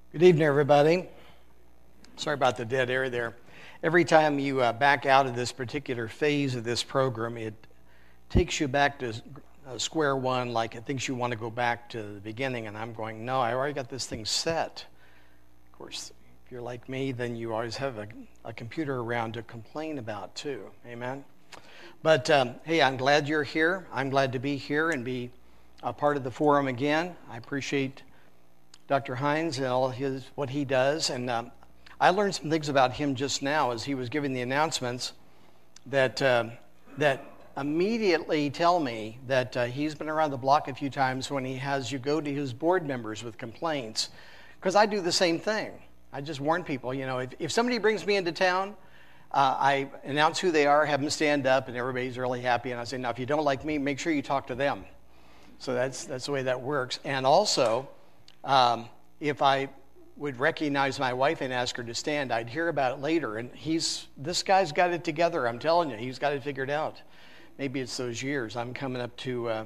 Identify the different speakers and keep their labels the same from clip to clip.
Speaker 1: Good evening, everybody. Sorry about the dead air there. Every time you back out of this particular phase of this program, it takes you back to square one, like it thinks you want to go back to the beginning, and I'm going, no, I already got this thing set. Of course, if you're like me, then you always have a computer around to complain about, too. Amen? But, hey, I'm glad you're here. I'm glad to be here and be a part of the forum again. I appreciate Dr. Hines and all what he does, and I learned some things about him just now as he was giving the announcements that immediately tell me that he's been around the block a few times when he has you go to his board members with complaints, because I do the same thing. I just warn people, if somebody brings me into town, I announce who they are, have them stand up, and everybody's really happy, and I say, now if you don't like me, make sure you talk to them. So that's the way that works. And also, if I would recognize my wife and ask her to stand, I'd hear about it later. And this guy's got it together. I'm telling you, he's got it figured out. Maybe it's those years. I'm coming up to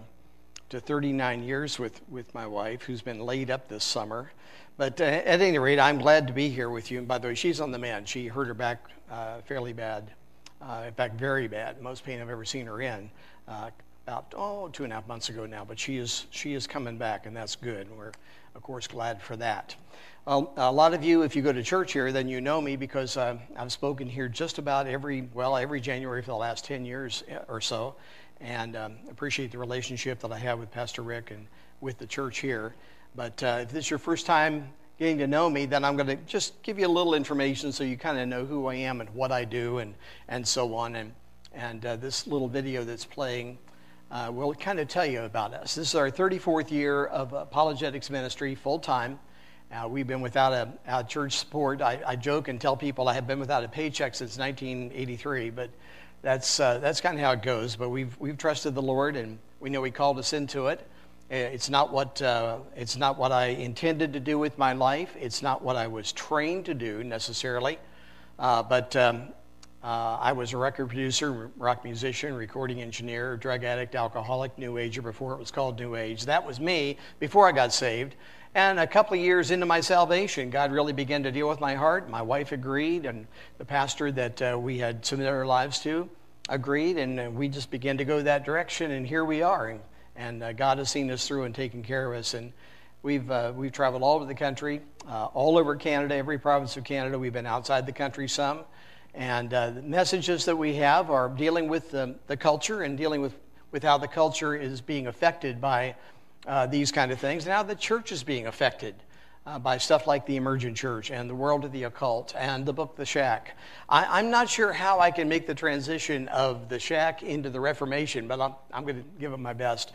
Speaker 1: 39 years with my wife, who's been laid up this summer. But at any rate, I'm glad to be here with you. And by the way, she's on the mend. She hurt her back fairly bad. In fact, very bad. Most pain I've ever seen her in. About 2.5 months ago now. But she is coming back, and that's good. We're of course, glad for that. A lot of you, if you go to church here, then you know me because I've spoken here just about every January for the last 10 years or so, and appreciate the relationship that I have with Pastor Rick and with the church here. But if this is your first time getting to know me, then I'm going to just give you a little information so you kind of know who I am and what I do and so on. And this little video that's playing will kind of tell you about us. This is our 34th year of apologetics ministry, full-time. We've been without a church support. I joke and tell people I have been without a paycheck since 1983, but that's kind of how it goes. But we've trusted the Lord, and we know He called us into it. It's not what I intended to do with my life. It's not what I was trained to do necessarily, but I was a record producer, rock musician, recording engineer, drug addict, alcoholic, New Ager before it was called New Age. That was me before I got saved. And a couple of years into my salvation, God really began to deal with my heart. My wife agreed, and the pastor that we had submitted our lives to agreed, and we just began to go that direction, and here we are. And God has seen us through and taken care of us. And we've traveled all over the country, all over Canada, every province of Canada. We've been outside the country some. And the messages that we have are dealing with the culture and dealing with how the culture is being affected by these kind of things, and how the church is being affected by stuff like the emergent church and the world of the occult and the book The Shack. I'm not sure how I can make the transition of The Shack into the Reformation, but I'm going to give it my best.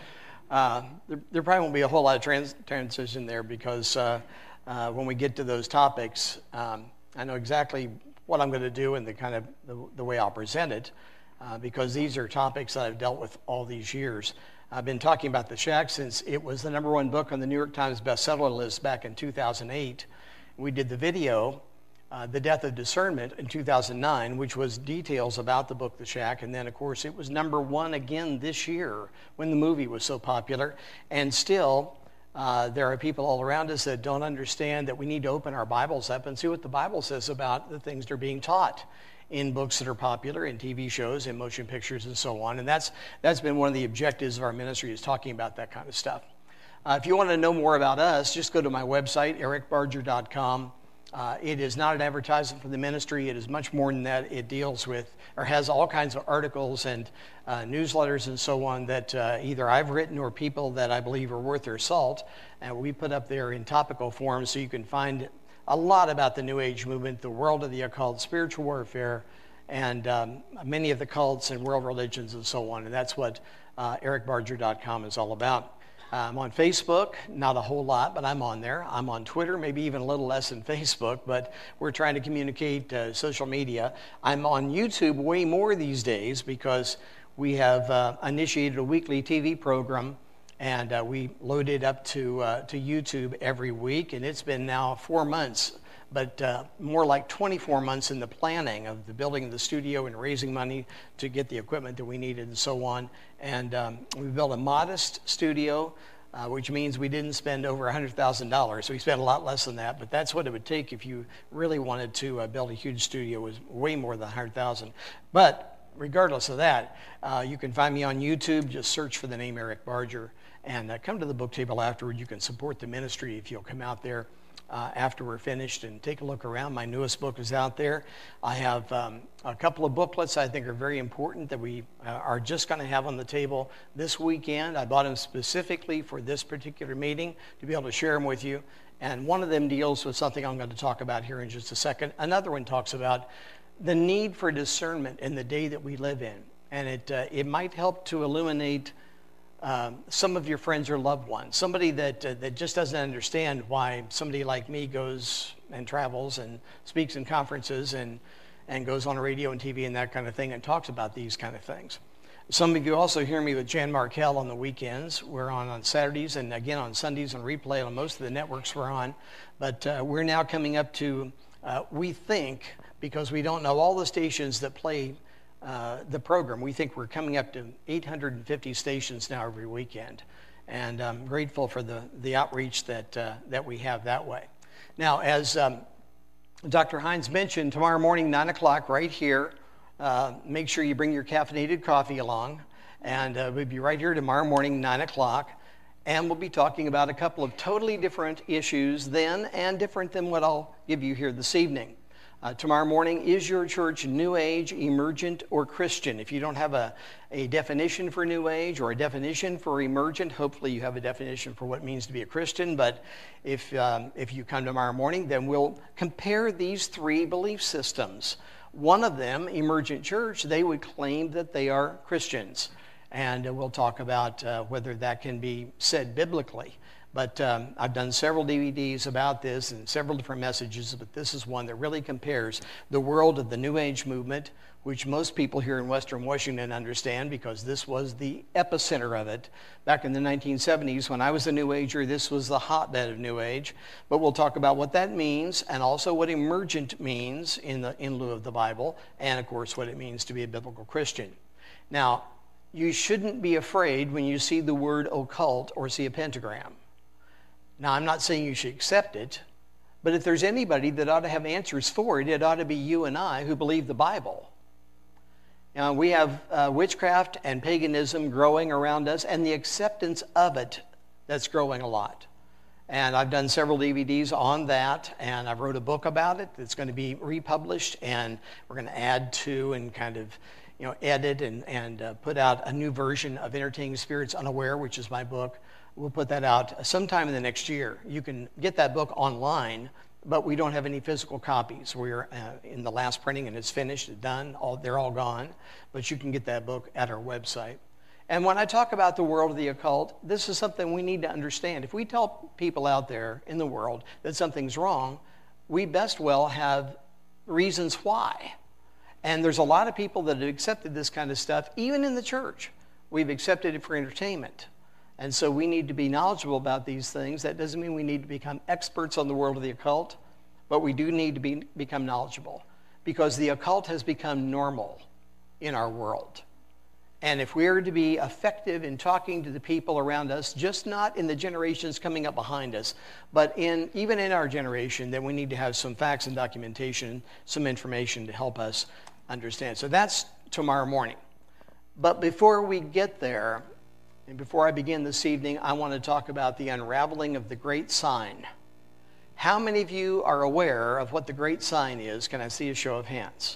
Speaker 1: There probably won't be a whole lot of transition there because when we get to those topics, I know exactly what I'm going to do and the way I'll present it, because these are topics that I've dealt with all these years. I've been talking about The Shack since it was the #1 book on the New York Times bestseller list back in 2008. We did the video, The Death of Discernment, in 2009, which was details about the book The Shack, and then, of course, it was #1 again this year when the movie was so popular, and still there are people all around us that don't understand that we need to open our Bibles up and see what the Bible says about the things that are being taught in books that are popular, in TV shows, in motion pictures, and so on. And that's been one of the objectives of our ministry, is talking about that kind of stuff. If you want to know more about us, just go to my website, ericbarger.com. It is not an advertisement for the ministry. It is much more than that. It deals with, or has all kinds of articles and newsletters and so on that either I've written or people that I believe are worth their salt. And we put up there in topical form so you can find a lot about the New Age movement, the world of the occult, spiritual warfare, and many of the cults and world religions and so on. And that's what ericbarger.com is all about. I'm on Facebook, not a whole lot, but I'm on there. I'm on Twitter, maybe even a little less than Facebook, but we're trying to communicate social media. I'm on YouTube way more these days because we have initiated a weekly TV program, and we load it up to YouTube every week, and it's been now 4 months, but more like 24 months in the planning of the building of the studio and raising money to get the equipment that we needed and so on. And we built a modest studio which means we didn't spend over $100,000. So we spent a lot less than that, but that's what it would take if you really wanted to build a huge studio. It was way more than $100,000. But regardless of that, you can find me on YouTube. Just search for the name Eric Barger and come to the book table afterward. You can support the ministry if you'll come out there after we're finished and take a look around. My newest book is out there. I have a couple of booklets I think are very important that we are just going to have on the table this weekend. I bought them specifically for this particular meeting to be able to share them with you. And one of them deals with something I'm going to talk about here in just a second. Another one talks about the need for discernment in the day that we live in. And it might help to illuminate some of your friends or loved ones, somebody that just doesn't understand why somebody like me goes and travels and speaks in conferences and goes on radio and TV and that kind of thing and talks about these kind of things. Some of you also hear me with Jan Markell on the weekends. We're on Saturdays and again on Sundays on replay on most of the networks we're on. But we're now coming up to, we think, because we don't know all the stations that play the program, we think we're coming up to 850 stations now every weekend, and I'm grateful for the outreach that we have that way. Now, as Dr. Hines mentioned, tomorrow morning, 9 o'clock, right here, make sure you bring your caffeinated coffee along, and we'll be right here tomorrow morning, 9 o'clock, and we'll be talking about a couple of totally different issues then and different than what I'll give you here this evening. Tomorrow morning, is your church New Age, Emergent, or Christian? If you don't have a definition for New Age or a definition for Emergent, hopefully you have a definition for what it means to be a Christian. But if you come tomorrow morning, then we'll compare these three belief systems. One of them, Emergent Church, they would claim that they are Christians. And we'll talk about whether that can be said biblically. But I've done several DVDs about this and several different messages, but this is one that really compares the world of the New Age movement, which most people here in Western Washington understand because this was the epicenter of it. Back in the 1970s, when I was a New Ager, this was the hotbed of New Age. But we'll talk about what that means and also what emergent means in lieu of the Bible, and of course what it means to be a biblical Christian. Now, you shouldn't be afraid when you see the word occult or see a pentagram. Now, I'm not saying you should accept it, but if there's anybody that ought to have answers for it, it ought to be you and I who believe the Bible. Now, we have witchcraft and paganism growing around us, and the acceptance of it that's growing a lot. And I've done several DVDs on that, and I wrote a book about it that's going to be republished, and we're going to add to and kind of edit and put out a new version of Entertaining Spirits Unaware, which is my book. We'll put that out sometime in the next year. You can get that book online, but we don't have any physical copies. We're in the last printing, and it's finished, it's done. They're all gone, but you can get that book at our website. And when I talk about the world of the occult, this is something we need to understand. If we tell people out there in the world that something's wrong, we best well have reasons why. And there's a lot of people that have accepted this kind of stuff, even in the church. We've accepted it for entertainment. And so we need to be knowledgeable about these things. That doesn't mean we need to become experts on the world of the occult, but we do need to become knowledgeable because the occult has become normal in our world. And if we are to be effective in talking to the people around us, just not in the generations coming up behind us, but even in our generation, then we need to have some facts and documentation, some information to help us understand. So that's tomorrow morning. But before we get there, and before I begin this evening, I want to talk about the unraveling of the great sign. How many of you are aware of what the great sign is? Can I see a show of hands?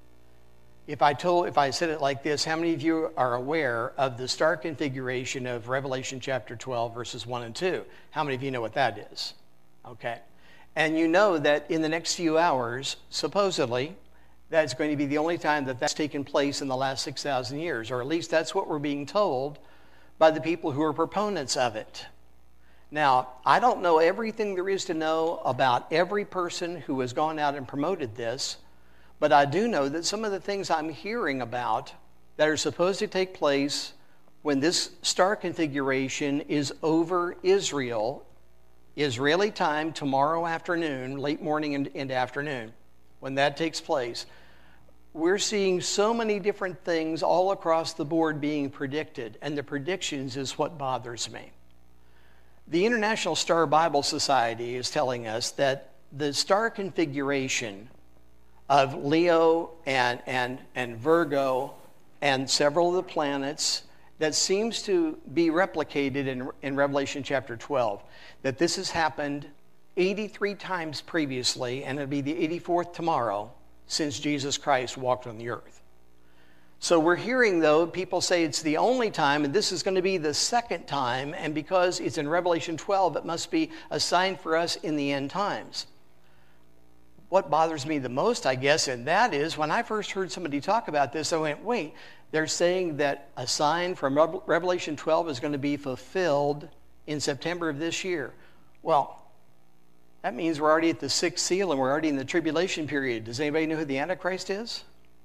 Speaker 1: If I said it like this, how many of you are aware of the star configuration of Revelation chapter 12, verses 1 and 2? How many of you know what that is? Okay. And you know that in the next few hours, supposedly, that's going to be the only time that that's taken place in the last 6,000 years, or at least that's what we're being told by the people who are proponents of it. Now, I don't know everything there is to know about every person who has gone out and promoted this, but I do know that some of the things I'm hearing about that are supposed to take place when this star configuration is over Israel, Israeli time, tomorrow afternoon, late morning and afternoon, when that takes place, we're seeing so many different things all across the board being predicted, and the predictions is what bothers me. The International Star Bible Society is telling us that the star configuration of Leo and Virgo and several of the planets that seems to be replicated in Revelation chapter 12, that this has happened 83 times previously, and it'll be the 84th tomorrow since Jesus Christ walked on the earth. So we're hearing, though, people say it's the only time, and this is going to be the second time, and because it's in Revelation 12, it must be a sign for us in the end times. What bothers me the most, I guess, and that is when I first heard somebody talk about this, I went, wait, they're saying that a sign from Revelation 12 is going to be fulfilled in September of this year. Well, that means we're already at the sixth seal and we're already in the tribulation period. Does anybody know who the Antichrist is?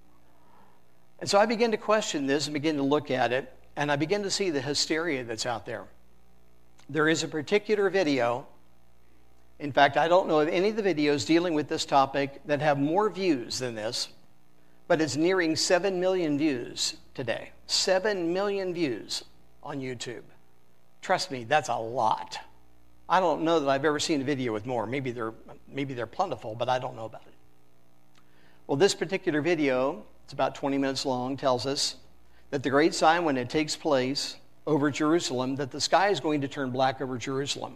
Speaker 1: And so I began to question this and begin to look at it, and I began to see the hysteria that's out there. There is a particular video. In fact, I don't know of any of the videos dealing with this topic that have more views than this, but it's nearing 7 million views today. 7 million views on YouTube. Trust me, that's a lot. I don't know that I've ever seen a video with more. Maybe they're plentiful, but I don't know about it. Well, this particular video, it's about 20 minutes long, tells us that the great sign when it takes place over Jerusalem, that the sky is going to turn black over Jerusalem.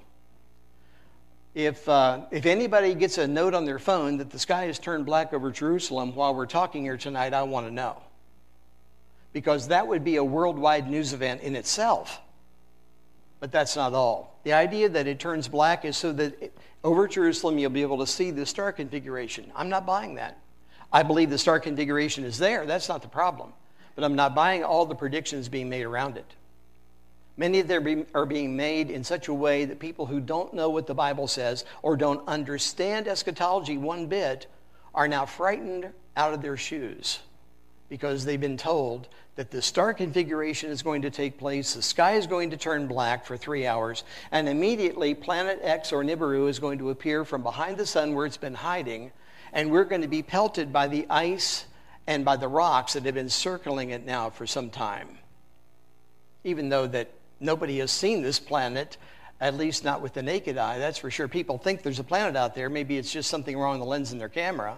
Speaker 1: If anybody gets a note on their phone that the sky has turned black over Jerusalem while we're talking here tonight, I want to know. Because that would be a worldwide news event in itself. But that's not all. The idea that it turns black is so that over Jerusalem you'll be able to see the star configuration. I'm not buying that. I believe the star configuration is there. That's not the problem. But I'm not buying all the predictions being made around it. Many of them are being made in such a way that people who don't know what the Bible says or don't understand eschatology one bit are now frightened out of their shoes because they've been told that the star configuration is going to take place, the sky is going to turn black for 3 hours, and immediately planet X or Nibiru is going to appear from behind the sun where it's been hiding, and we're going to be pelted by the ice and by the rocks that have been circling it now for some time. Even though that nobody has seen this planet, at least not with the naked eye, that's for sure. People think there's a planet out there. Maybe it's just something wrong with the lens in their camera.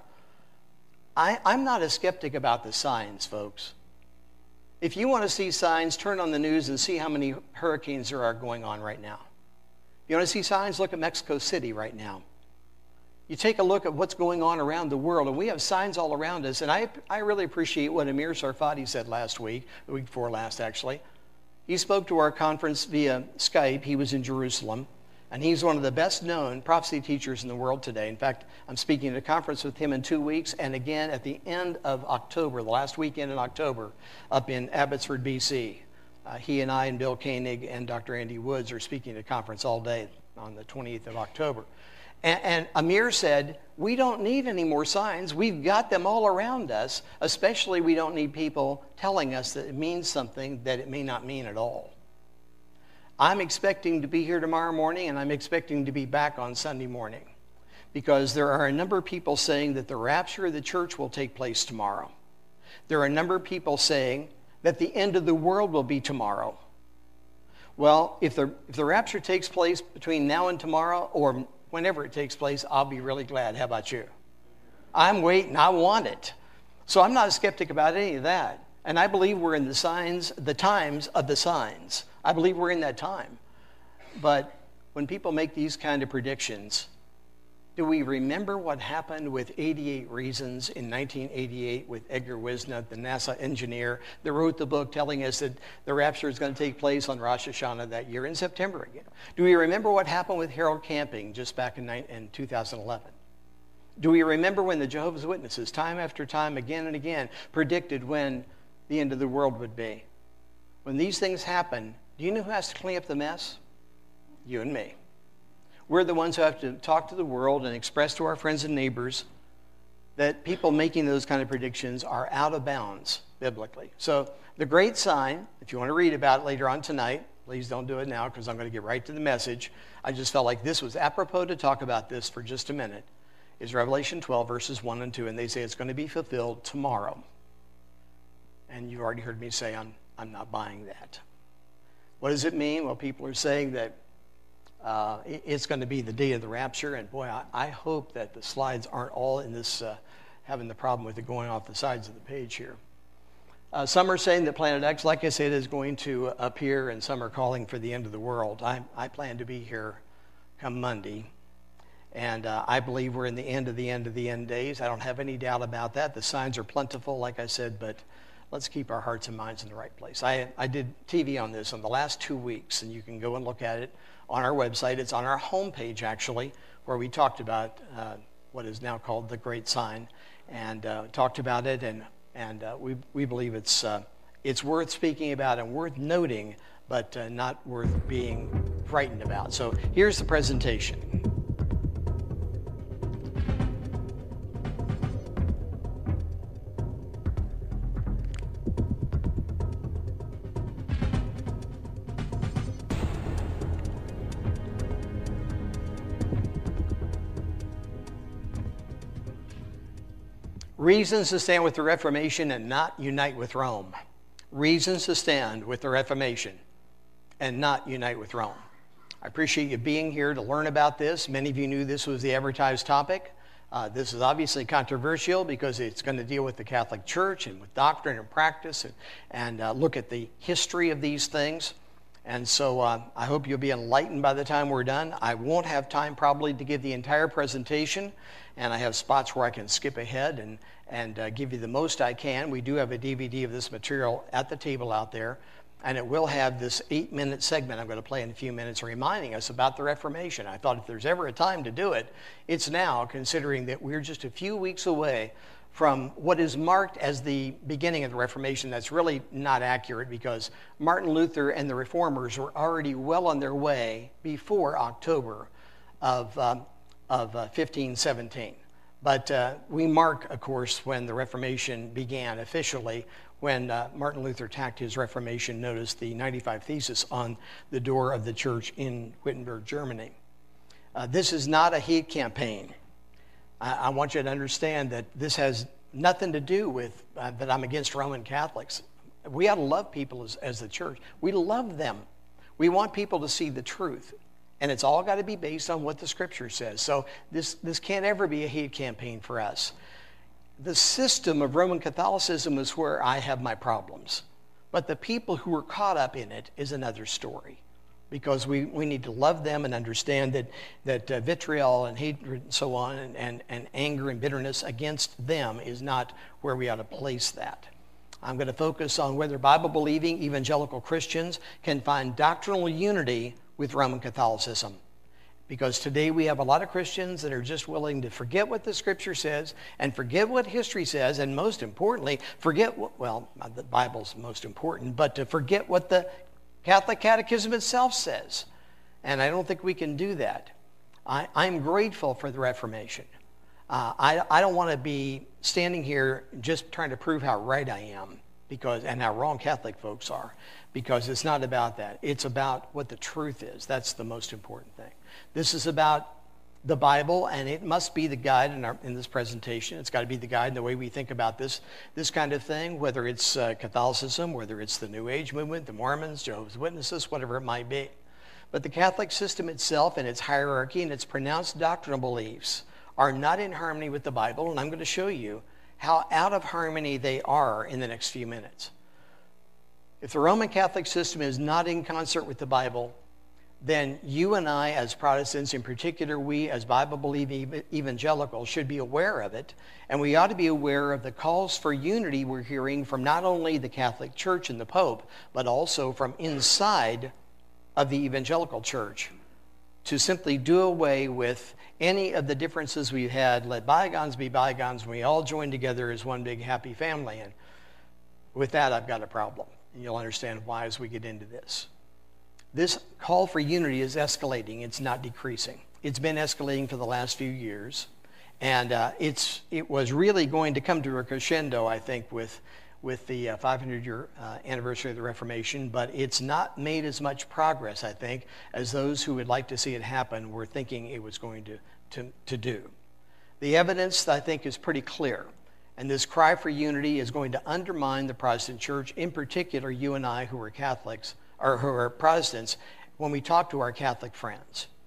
Speaker 1: I'm not a skeptic about the signs, folks. If you want to see signs, turn on the news and see how many hurricanes there are going on right now. You want to see signs? Look at Mexico City right now. You take a look at what's going on around the world, and we have signs all around us. And I really appreciate what Amir Sarfati said last week, the week before last, actually. He spoke to our conference via Skype. He was in Jerusalem, and he's one of the best-known prophecy teachers in the world today. In fact, I'm speaking at a conference with him in 2 weeks, and again at the end of October, the last weekend in October, up in Abbotsford, BC. He and I and Bill Koenig and Dr. Andy Woods are speaking at a conference all day on the 28th of October. And Amir said, we don't need any more signs. We've got them all around us. Especially we don't need people telling us that it means something that it may not mean at all. I'm expecting to be here tomorrow morning, and I'm expecting to be back on Sunday morning. Because there are a number of people saying that the rapture of the church will take place tomorrow. There are a number of people saying that the end of the world will be tomorrow. Well, if the rapture takes place between now and tomorrow, or whenever it takes place, I'll be really glad. How about you? I'm waiting. I want it. So I'm not a skeptic about any of that. And I believe we're in the times of the signs. I believe we're in that time. But when people make these kind of predictions, do we remember what happened with 88 Reasons in 1988 with Edgar Wisnut, the NASA engineer that wrote the book telling us that the rapture is going to take place on Rosh Hashanah that year in September again? Do we remember what happened with Harold Camping just back in 2011? Do we remember when the Jehovah's Witnesses, time after time, again and again, predicted when the end of the world would be? When these things happen, do you know who has to clean up the mess? You and me. We're the ones who have to talk to the world and express to our friends and neighbors that people making those kind of predictions are out of bounds biblically. So the great sign, if you want to read about it later on tonight, please don't do it now because I'm going to get right to the message. I just felt like this was apropos to talk about this for just a minute, is Revelation 12, verses 1 and 2, and they say it's going to be fulfilled tomorrow. And you've already heard me say I'm not buying that. What does it mean? Well, people are saying that It's going to be the day of the rapture, and boy, I hope that the slides aren't all in this, having the problem with it going off the sides of the page here. Some are saying that Planet X, like I said, is going to appear, and some are calling for the end of the world. I plan to be here come Monday, and I believe we're in the end of the end of the end days. I don't have any doubt about that. The signs are plentiful, like I said, but let's keep our hearts and minds in the right place. I did TV on this on the last 2 weeks, and you can go and look at it on our website. It's on our homepage, actually, where we talked about what is now called the Great Sign, and talked about it, and we believe it's worth speaking about and worth noting, but not worth being frightened about. So here's the presentation. Reasons to stand with the Reformation and not unite with Rome. Reasons to stand with the Reformation and not unite with Rome. I appreciate you being here to learn about this. Many of you knew this was the advertised topic. This is obviously controversial because it's going to deal with the Catholic Church and with doctrine and practice and look at the history of these things. And so I hope you'll be enlightened by the time we're done. I won't have time probably to give the entire presentation, and I have spots where I can skip ahead and give you the most I can. We do have a DVD of this material at the table out there, and it will have this 8-minute segment I'm going to play in a few minutes reminding us about the Reformation. I thought if there's ever a time to do it, it's now, considering that we're just a few weeks away from what is marked as the beginning of the Reformation. That's really not accurate because Martin Luther and the Reformers were already well on their way before October of 1517. But we mark, of course, when the Reformation began officially, when Martin Luther tacked his Reformation notice, the 95 Thesis, on the door of the church in Wittenberg, Germany. This is not a hate campaign. I want you to understand that this has nothing to do with that I'm against Roman Catholics. We ought to love people as the church. We love them. We want people to see the truth. And it's all got to be based on what the Scripture says. So this can't ever be a hate campaign for us. The system of Roman Catholicism is where I have my problems. But the people who are caught up in it is another story. Because we need to love them and understand that vitriol and hatred and so on and anger and bitterness against them is not where we ought to place that. I'm going to focus on whether Bible-believing evangelical Christians can find doctrinal unity with Roman Catholicism. Because today we have a lot of Christians that are just willing to forget what the Scripture says and forget what history says, and most importantly, forget the Bible's most important, but to forget what the Catholic Catechism itself says. And I don't think we can do that. I'm grateful for the Reformation. I don't want to be standing here just trying to prove how right I am and how wrong Catholic folks are, because it's not about that. It's about what the truth is. That's the most important thing. This is about the Bible, and it must be the guide in this presentation. It's got to be the guide in the way we think about this kind of thing, whether it's Catholicism, whether it's the New Age movement, the Mormons, Jehovah's Witnesses, whatever it might be. But the Catholic system itself and its hierarchy and its pronounced doctrinal beliefs are not in harmony with the Bible, and I'm going to show you how out of harmony they are in the next few minutes. If the Roman Catholic system is not in concert with the Bible, then you and I as Protestants, in particular we as Bible-believing evangelicals, should be aware of it, and we ought to be aware of the calls for unity we're hearing from not only the Catholic Church and the Pope, but also from inside of the evangelical church, to simply do away with any of the differences we've had, let bygones be bygones, and we all join together as one big happy family. And with that, I've got a problem, and you'll understand why as we get into this. This call for unity is escalating. It's not decreasing. It's been escalating for the last few years, and it was really going to come to a crescendo, I think, with the 500-year anniversary of the Reformation, but it's not made as much progress, I think, as those who would like to see it happen were thinking it was going to do. The evidence, I think, is pretty clear, and this cry for unity is going to undermine the Protestant church, in particular you and I who are Catholics, or who are Protestants, when we talk to our Catholic friends.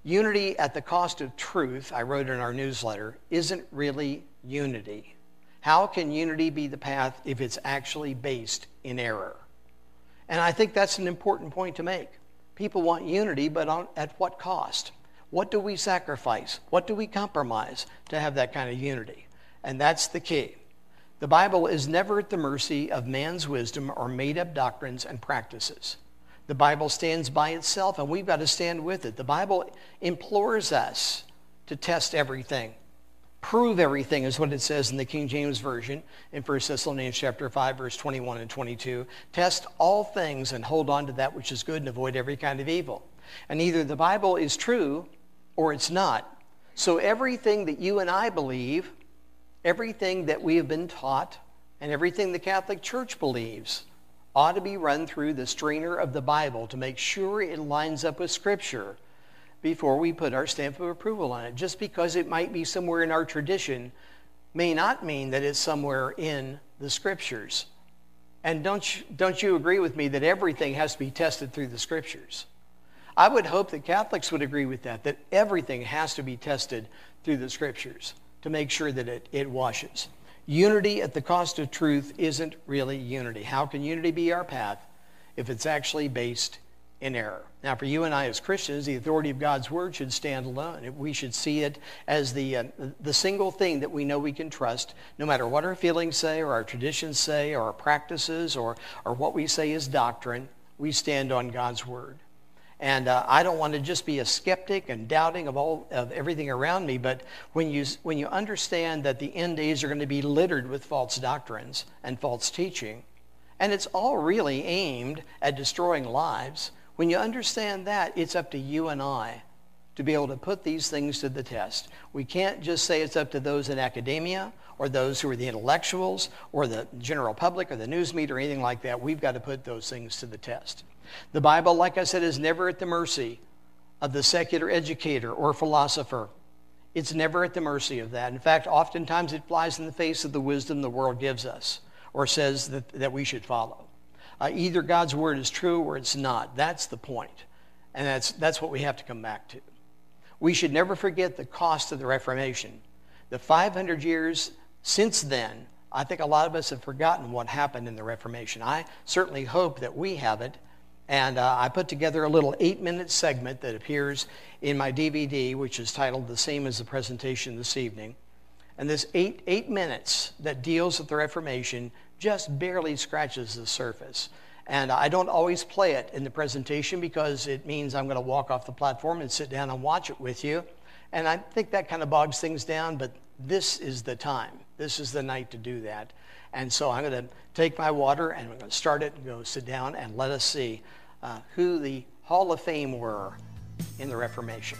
Speaker 1: Unity at the cost of truth, I wrote in our newsletter, isn't really unity. How can unity be the path if it's actually based in error? And I think that's an important point to make. People want unity, but at what cost? What do we sacrifice? What do we compromise to have that kind of unity? And that's the key. The Bible is never at the mercy of man's wisdom or made-up doctrines and practices. The Bible stands by itself, and we've got to stand with it. The Bible implores us to test everything. Prove everything is what it says in the King James Version in 1 Thessalonians chapter 5, verse 21 and 22. Test all things and hold on to that which is good and avoid every kind of evil. And either the Bible is true or it's not. So everything that you and I believe, everything that we have been taught, and everything the Catholic Church believes ought to be run through the strainer of the Bible to make sure it lines up with Scripture before we put our stamp of approval on it. Just because it might be somewhere in our tradition may not mean that it's somewhere in the Scriptures. And don't you agree with me that everything has to be tested through the Scriptures? I would hope that Catholics would agree with that everything has to be tested through the Scriptures to make sure that it washes. Unity at the cost of truth isn't really unity. How can unity be our path if it's actually based in error? Now, for you and I as Christians, the authority of God's Word should stand alone. We should see it as the single thing that we know we can trust, no matter what our feelings say or our traditions say or our practices or what we say is doctrine. We stand on God's Word. And I don't want to just be a skeptic and doubting of everything around me, but when you understand that the end days are going to be littered with false doctrines and false teaching, and it's all really aimed at destroying lives, when you understand that, it's up to you and I to be able to put these things to the test. We can't just say it's up to those in academia or those who are the intellectuals or the general public or the news media or anything like that. We've got to put those things to the test. The Bible, like I said, is never at the mercy of the secular educator or philosopher. It's never at the mercy of that. In fact, oftentimes it flies in the face of the wisdom the world gives us or says that we should follow. Either God's Word is true or it's not. That's the point. And that's what we have to come back to. We should never forget the cost of the Reformation. The 500 years since then, I think a lot of us have forgotten what happened in the Reformation. I certainly hope that we haven't. And I put together a little 8-minute segment that appears in my DVD, which is titled The Same as the Presentation This Evening. And this 8 minutes that deals with the Reformation just barely scratches the surface. And I don't always play it in the presentation because it means I'm going to walk off the platform and sit down and watch it with you. And I think that kind of bogs things down, but this is the time. This is the night to do that. And so I'm going to take my water and I'm going to start it and go sit down and let us see who the Hall of Fame were in the Reformation.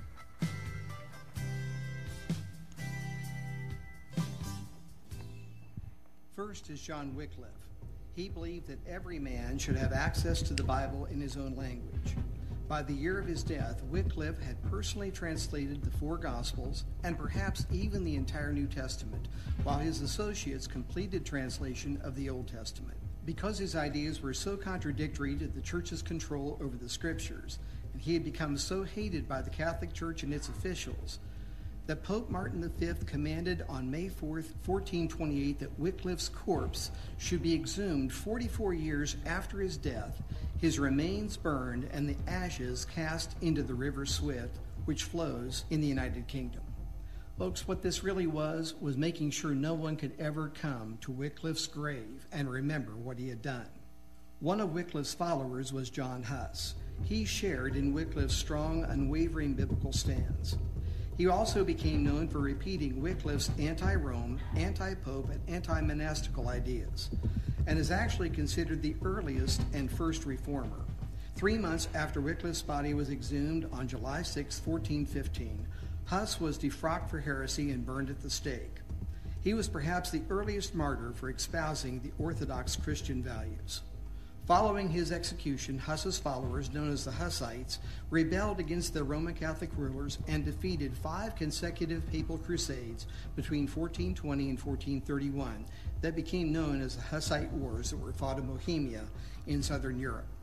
Speaker 1: First is John Wycliffe. He believed that every man should have access to the Bible in his own language. By the year of his death, Wycliffe had personally translated the 4 Gospels and perhaps even the entire New Testament, while his associates completed translation of the Old Testament. Because his ideas were so contradictory to the Church's control over the Scriptures, and he had become so hated by the Catholic Church and its officials, that Pope Martin V commanded on May 4th, 1428, that Wycliffe's corpse should be exhumed 44 years after his death, his remains burned, and the ashes cast into the River Swift, which flows in the United Kingdom. Folks, what this really was making sure no one could ever come to Wycliffe's grave and remember what he had done. One of Wycliffe's followers was John Huss. He shared in Wycliffe's strong, unwavering biblical stance. He also became known for repeating Wycliffe's anti-Rome, anti-Pope, and anti-monastical ideas, and is actually considered the earliest and first reformer. 3 months after Wycliffe's body was exhumed on July 6, 1415, Huss was defrocked for heresy and burned at the stake. He was perhaps the earliest martyr for espousing the Orthodox Christian values. Following his execution, Huss's followers, known as the Hussites, rebelled against the Roman Catholic rulers and defeated 5 consecutive papal crusades between 1420 and 1431 that became known as the Hussite Wars that were fought in Bohemia in southern Europe.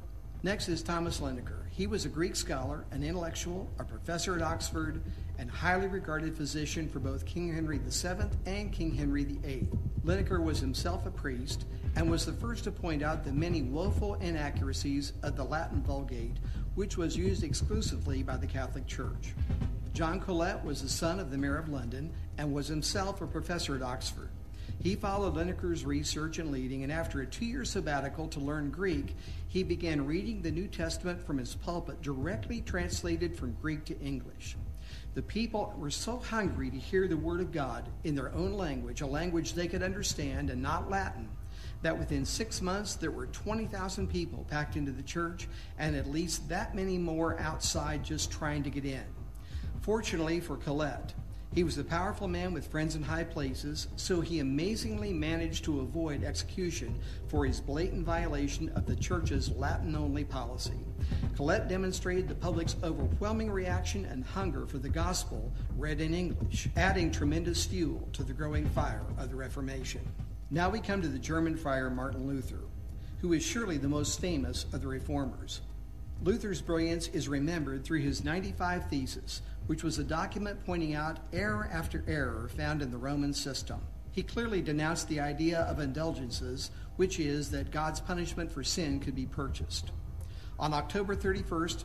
Speaker 1: Next is Thomas Linacre. He was a Greek scholar, an intellectual, a professor at Oxford, and highly regarded physician for both King Henry VII and King Henry VIII. Linacre was himself a priest and was the first to point out the many woeful inaccuracies of the Latin Vulgate, which was used exclusively by the Catholic Church. John Colet was the son of the Mayor of London and was himself a professor at Oxford. He followed Linacre's research and leading, and after a 2-year sabbatical to learn Greek, he began reading the New Testament from his pulpit, directly translated from Greek to English. The people were so hungry to hear the Word of God in their own language, a language they could understand and not Latin, that within 6 months there were 20,000 people packed into the church and at least that many more outside just trying to get in. Fortunately for Colet, he was a powerful man with friends in high places, so he amazingly managed to avoid execution for his blatant violation of the church's Latin-only policy. Colet demonstrated the public's overwhelming reaction and hunger for the gospel read in English, adding tremendous fuel to the growing fire of the Reformation. Now we come to the German friar Martin Luther, who is surely the most famous of the reformers. Luther's brilliance is remembered through his 95 Theses, which was a document pointing out error after error found in the Roman system. He clearly denounced the idea of indulgences, which is that God's punishment for sin could be purchased. On October 31st,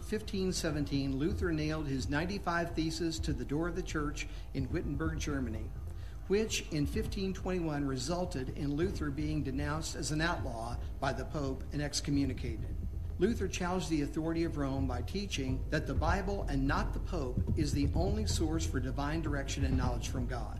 Speaker 1: 1517, Luther nailed his 95 Theses to the door of the church in Wittenberg, Germany, which in 1521 resulted in Luther being denounced as an outlaw by the Pope and excommunicated. Luther challenged the authority of Rome by teaching that the Bible and not the Pope is the only source for divine direction and knowledge from God.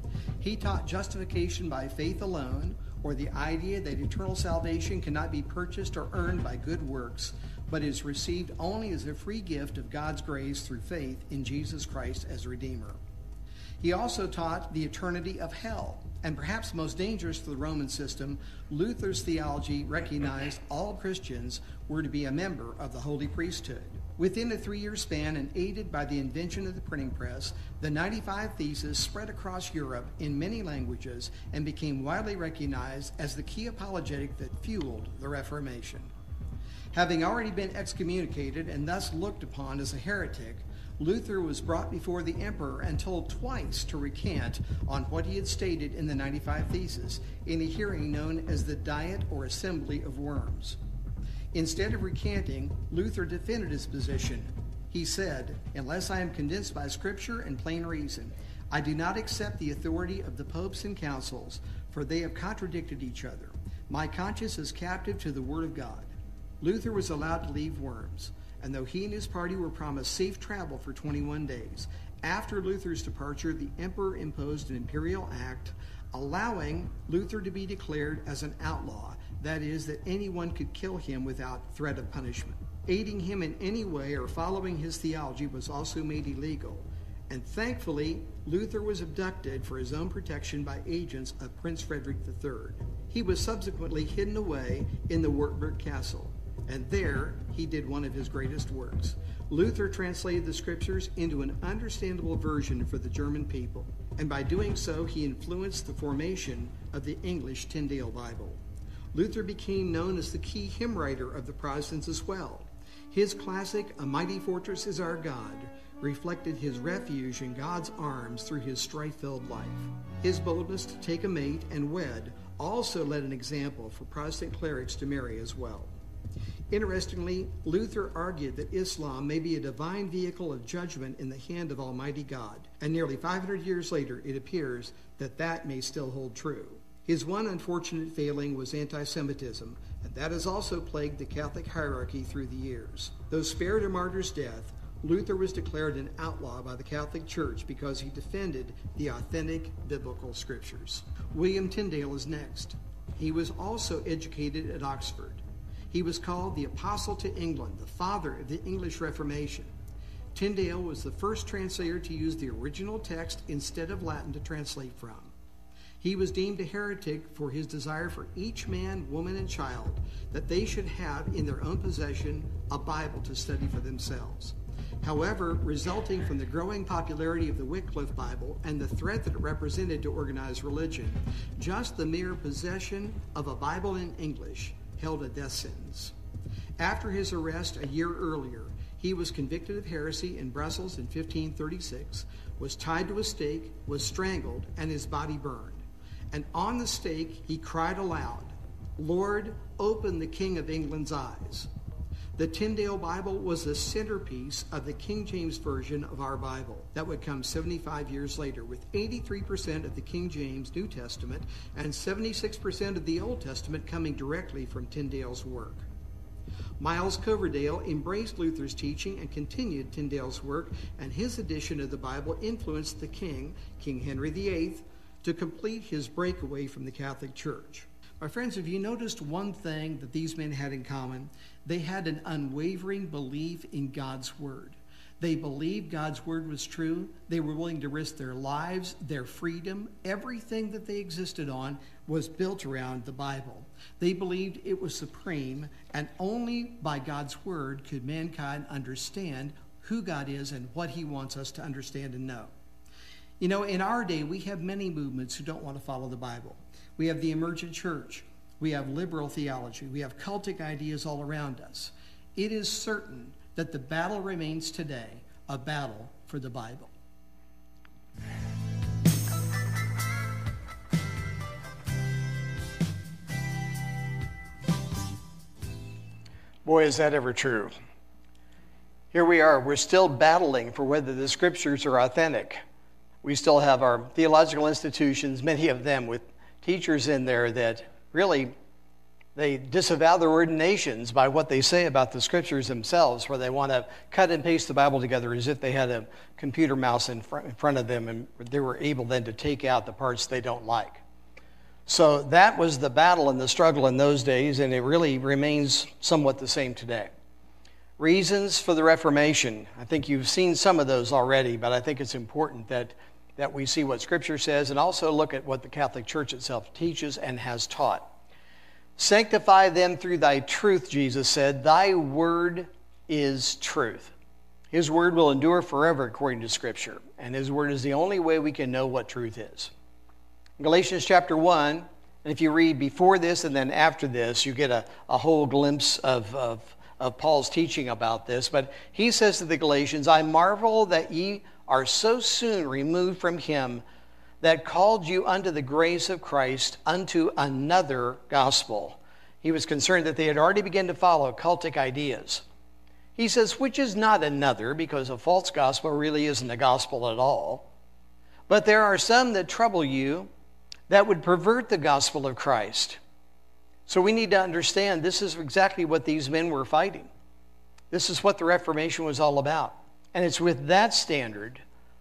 Speaker 1: He taught justification by faith alone, or the idea that eternal salvation cannot be purchased or earned by good works, but is received only as a free gift of God's grace through faith in Jesus Christ as Redeemer. He also taught the eternity of hell, and perhaps most dangerous to the Roman system, Luther's theology recognized all Christians were to be a member of the holy priesthood. Within a 3-year span and aided by the invention of the printing press, the 95 Theses spread across Europe in many languages and became widely recognized as the key apologetic that fueled the Reformation. Having already been excommunicated and thus looked upon as a heretic, Luther was brought before the emperor and told twice to recant on what he had stated in the 95 Theses in a hearing known as the Diet or Assembly of Worms. Instead of recanting, Luther defended his position. He said, "Unless I am convinced by Scripture and plain reason, I do not accept the authority of the popes and councils, for they have contradicted each other. My conscience is captive to the Word of God." Luther was allowed to leave Worms, and though he and his party were promised safe travel for 21 days, after Luther's departure, the emperor imposed an imperial act allowing Luther to be declared as an outlaw, that is, that anyone could kill him without threat of punishment. Aiding him in any way or following his theology was also made illegal, and thankfully, Luther was abducted for his own protection by agents of Prince Frederick III. He was subsequently hidden away in the Wartburg Castle, and there he did one of his greatest works. Luther translated the Scriptures into an understandable version for the German people, and by doing so he influenced the formation of the English Tyndale Bible. Luther became known as the key hymn writer of the Protestants as well. His classic, "A Mighty Fortress is Our God," reflected his refuge in God's arms through his strife-filled life. His boldness to take a mate and wed also led an example for Protestant clerics to marry as well. Interestingly, Luther argued that Islam may be a divine vehicle of judgment in the hand of Almighty God, and nearly 500 years later it appears that that may still hold true. His one unfortunate failing was anti-Semitism, and that has also plagued the Catholic hierarchy through the years. Though spared a martyr's death, Luther was declared an outlaw by the Catholic Church because he defended the authentic biblical Scriptures. William Tyndale is next. He was also educated at Oxford. He was called the Apostle to England, the father of the English Reformation. Tyndale was the first translator to use the original text instead of Latin to translate from. He was deemed a heretic for his desire for each man, woman, and child that they should have in their own possession a Bible to study for themselves. However, resulting from the growing popularity of the Wycliffe Bible and the threat that it represented to organized religion, just the mere possession of a Bible in English held a death sentence.
Speaker 2: After his arrest a year earlier, he was convicted of heresy in Brussels in 1536, was tied to a stake, was strangled, and his body burned. And on the stake he cried aloud, "Lord, open the King of England's eyes." The Tyndale Bible was the centerpiece of the King James Version of our Bible that would come 75 years later, with 83% of the King James New Testament and 76% of the Old Testament coming directly from Tyndale's work. Miles Coverdale embraced Luther's teaching and continued Tyndale's work, and his edition of the Bible influenced the king, King Henry VIII, to complete his breakaway from the Catholic Church. My friends, have you noticed one thing that these men had in common? They had an unwavering belief in God's Word. They believed God's Word was true. They were willing to risk their lives, their freedom. Everything that they existed on was built around the Bible. They believed it was supreme, and only by God's Word could mankind understand who God is and what he wants us to understand and know. You know, in our day, we have many movements who don't want to follow the Bible. We have the emergent church. We have liberal theology. We have cultic ideas all around us. It is certain that the battle remains today a battle for the Bible.
Speaker 1: Boy, is that ever true. Here we are. We're still battling for whether the scriptures are authentic. We still have our theological institutions, many of them with teachers in there that really, they disavow their ordinations by what they say about the scriptures themselves, where they want to cut and paste the Bible together as if they had a computer mouse in front of them and they were able then to take out the parts they don't like. So that was the battle and the struggle in those days, and it really remains somewhat the same today. Reasons for the Reformation. I think you've seen some of those already, but I think it's important that we see what Scripture says and also look at what the Catholic Church itself teaches and has taught. Sanctify them through thy truth, Jesus said. Thy word is truth. His word will endure forever according to Scripture, and his word is the only way we can know what truth is. In Galatians chapter 1, and if you read before this and then after this, you get a whole glimpse of Paul's teaching about this. But he says to the Galatians, I marvel that ye are so soon removed from him that called you unto the grace of Christ unto another gospel. He was concerned that they had already begun to follow cultic ideas. He says, which is not another, because a false gospel really isn't a gospel at all. But there are some that trouble you that would pervert the gospel of Christ. So we need to understand this is exactly what these men were fighting. This is what the Reformation was all about. And it's with that standard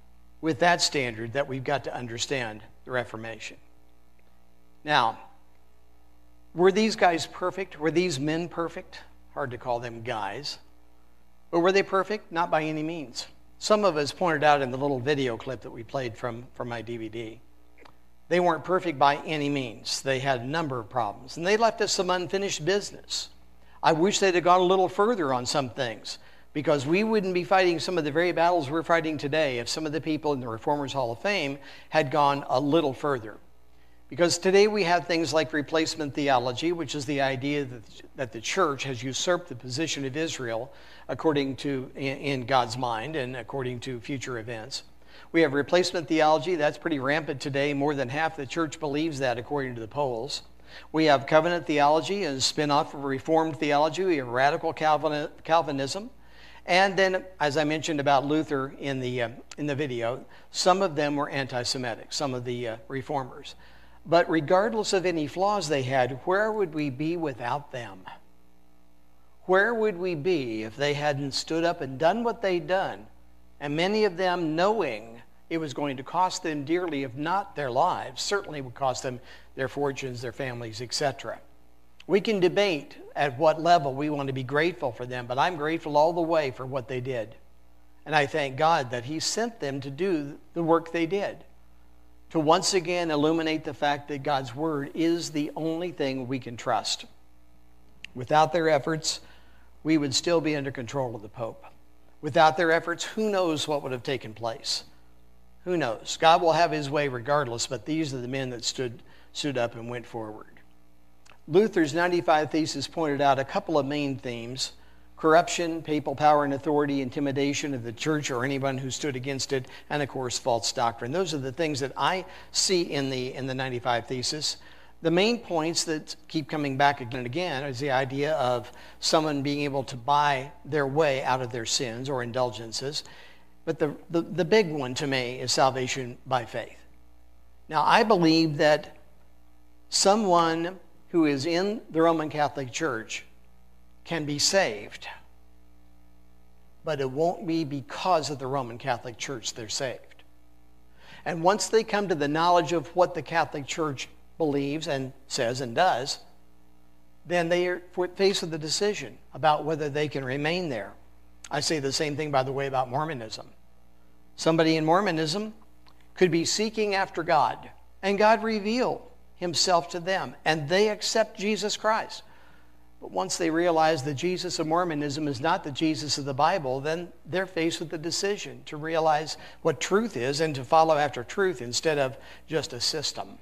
Speaker 1: that we've got to understand the Reformation. Now, were these guys perfect? Were these men perfect? Hard to call them guys. But were they perfect? Not by any means. Some of us pointed out in the little video clip that we played from my DVD. They weren't perfect by any means. They had a number of problems. And they left us some unfinished business. I wish they'd have gone a little further on some things, because we wouldn't be fighting some of the very battles we're fighting today if some of the people in the Reformers Hall of Fame had gone a little further. Because today we have things like replacement theology, which is the idea that the church has usurped the position of Israel according to, in God's mind and according to future events. We have replacement theology. That's pretty rampant today. More than half the church believes that according to the polls. We have covenant theology, a spin-off of Reformed theology. We have radical Calvinism. And then, as I mentioned about Luther in the video, some of them were anti-Semitic, some of the reformers. But regardless of any flaws they had, where would we be without them? Where would we be if they hadn't stood up and done what they'd done? And many of them, knowing it was going to cost them dearly, if not their lives, certainly would cost them their fortunes, their families, etc. We can debate at what level we want to be grateful for them, but I'm grateful all the way for what they did. And I thank God that he sent them to do the work they did, to once again illuminate the fact that God's word is the only thing we can trust. Without their efforts, we would still be under control of the Pope. Without their efforts, who knows what would have taken place? Who knows? God will have his way regardless, but these are the men that stood up and went forward. Luther's 95 Theses pointed out a couple of main themes: corruption, papal power and authority, intimidation of the church or anyone who stood against it, and of course, false doctrine. Those are the things that I see in the 95 Theses. The main points that keep coming back again and again is the idea of someone being able to buy their way out of their sins or indulgences. But the big one to me is salvation by faith. Now, I believe that someone who is in the Roman Catholic Church can be saved, but it won't be because of the Roman Catholic Church they're saved. And once they come to the knowledge of what the Catholic Church believes and says and does, then they are faced with the decision about whether they can remain there. I say the same thing, by the way, about Mormonism. Somebody in Mormonism could be seeking after God, and God reveal himself to them, and they accept Jesus Christ. But once they realize the Jesus of Mormonism is not the Jesus of the Bible, then they're faced with the decision to realize what truth is and to follow after truth instead of just a system.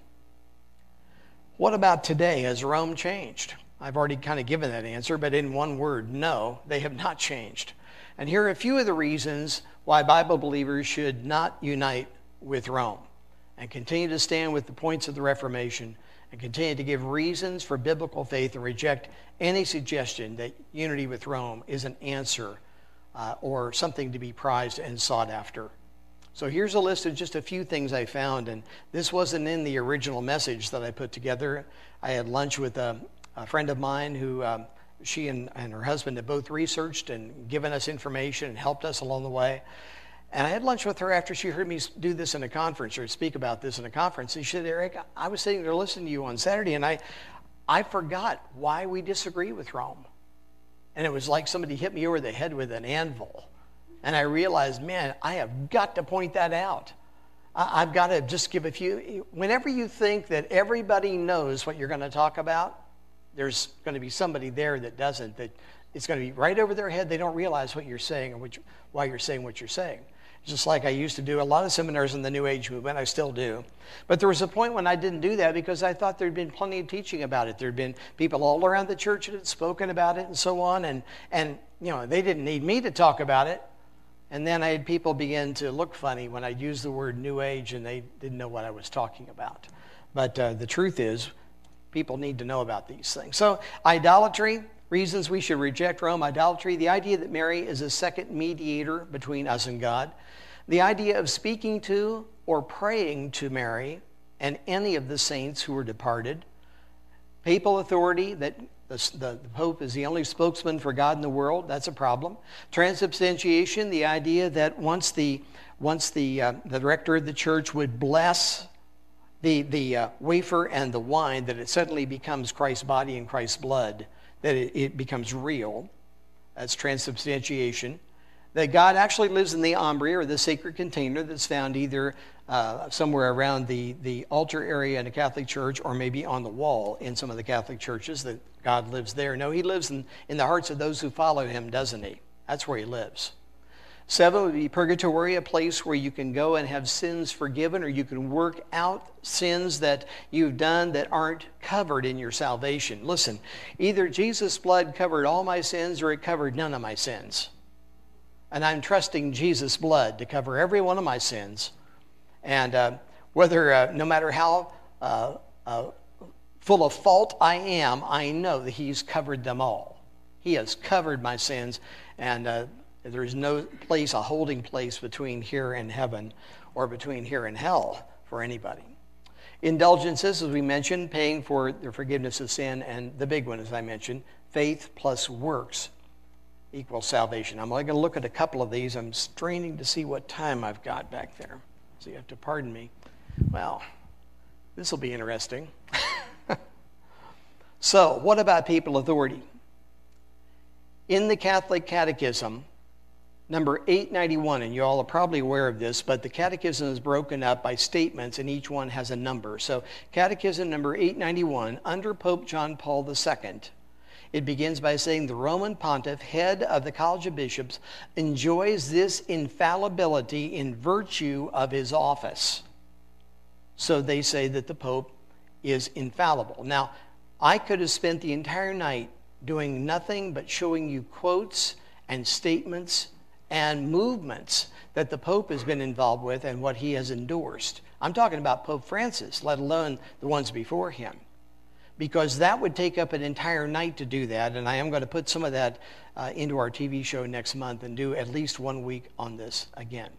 Speaker 1: What about today? Has Rome changed? I've already kind of given that answer, but in one word, no, they have not changed. And here are a few of the reasons why Bible believers should not unite with Rome and continue to stand with the points of the Reformation and continue to give reasons for biblical faith and reject any suggestion that unity with Rome is an answer or something to be prized and sought after. So here's a list of just a few things I found, and this wasn't in the original message that I put together. I had lunch with a friend of mine who she and her husband have both researched and given us information and helped us along the way. And I had lunch with her after she heard me do this in a conference or speak about this in a conference. And she said, Eric, I was sitting there listening to you on Saturday, and I forgot why we disagree with Rome. And it was like somebody hit me over the head with an anvil. And I realized, man, I have got to point that out. I've got to just give a few. Whenever you think that everybody knows what you're going to talk about, there's going to be somebody there that doesn't, that it's going to be right over their head. They don't realize what you're saying or why you're saying what you're saying. Just like I used to do a lot of seminars in the New Age movement, I still do. But there was a point when I didn't do that because I thought there'd been plenty of teaching about it. There'd been people all around the church that had spoken about it and so on. And you know, they didn't need me to talk about it. And then I had people begin to look funny when I used the word New Age and they didn't know what I was talking about. But the truth is, people need to know about these things. So idolatry, reasons we should reject Rome. Idolatry, the idea that Mary is a second mediator between us and God. The idea of speaking to or praying to Mary and any of the saints who were departed. Papal authority, that the Pope is the only spokesman for God in the world. That's a problem. Transubstantiation, the idea that once the director of the church would bless the wafer and the wine, that it suddenly becomes Christ's body and Christ's blood, that it becomes real. That's transubstantiation. That God actually lives in the umbria, or the sacred container that's found either somewhere around the altar area in a Catholic church or maybe on the wall in some of the Catholic churches, that God lives there. No, he lives in the hearts of those who follow him, doesn't he? That's where he lives. 7 would be purgatory, a place where you can go and have sins forgiven, or you can work out sins that you've done that aren't covered in your salvation. Listen, either Jesus' blood covered all my sins or it covered none of my sins. And I'm trusting Jesus' blood to cover every one of my sins. And whether, no matter how full of fault I am, I know that he's covered them all. He has covered my sins, and there's no place, a holding place between here and heaven or between here and hell for anybody. Indulgences, as we mentioned, paying for the forgiveness of sin, and the big one, as I mentioned, faith plus works equals salvation. I'm only going to look at a couple of these. I'm straining to see what time I've got back there, so you have to pardon me. Well, this will be interesting. So, what about papal authority? In the Catholic Catechism, number 891, and you all are probably aware of this, but the Catechism is broken up by statements, and each one has a number. So, Catechism number 891, under Pope John Paul II, it begins by saying, the Roman Pontiff, head of the College of Bishops, enjoys this infallibility in virtue of his office. So they say that the Pope is infallible. Now, I could have spent the entire night doing nothing but showing you quotes and statements and movements that the Pope has been involved with and what he has endorsed. I'm talking about Pope Francis, let alone the ones before him, because that would take up an entire night to do that, and I am going to put some of that into our TV show next month and do at least 1 week on this again.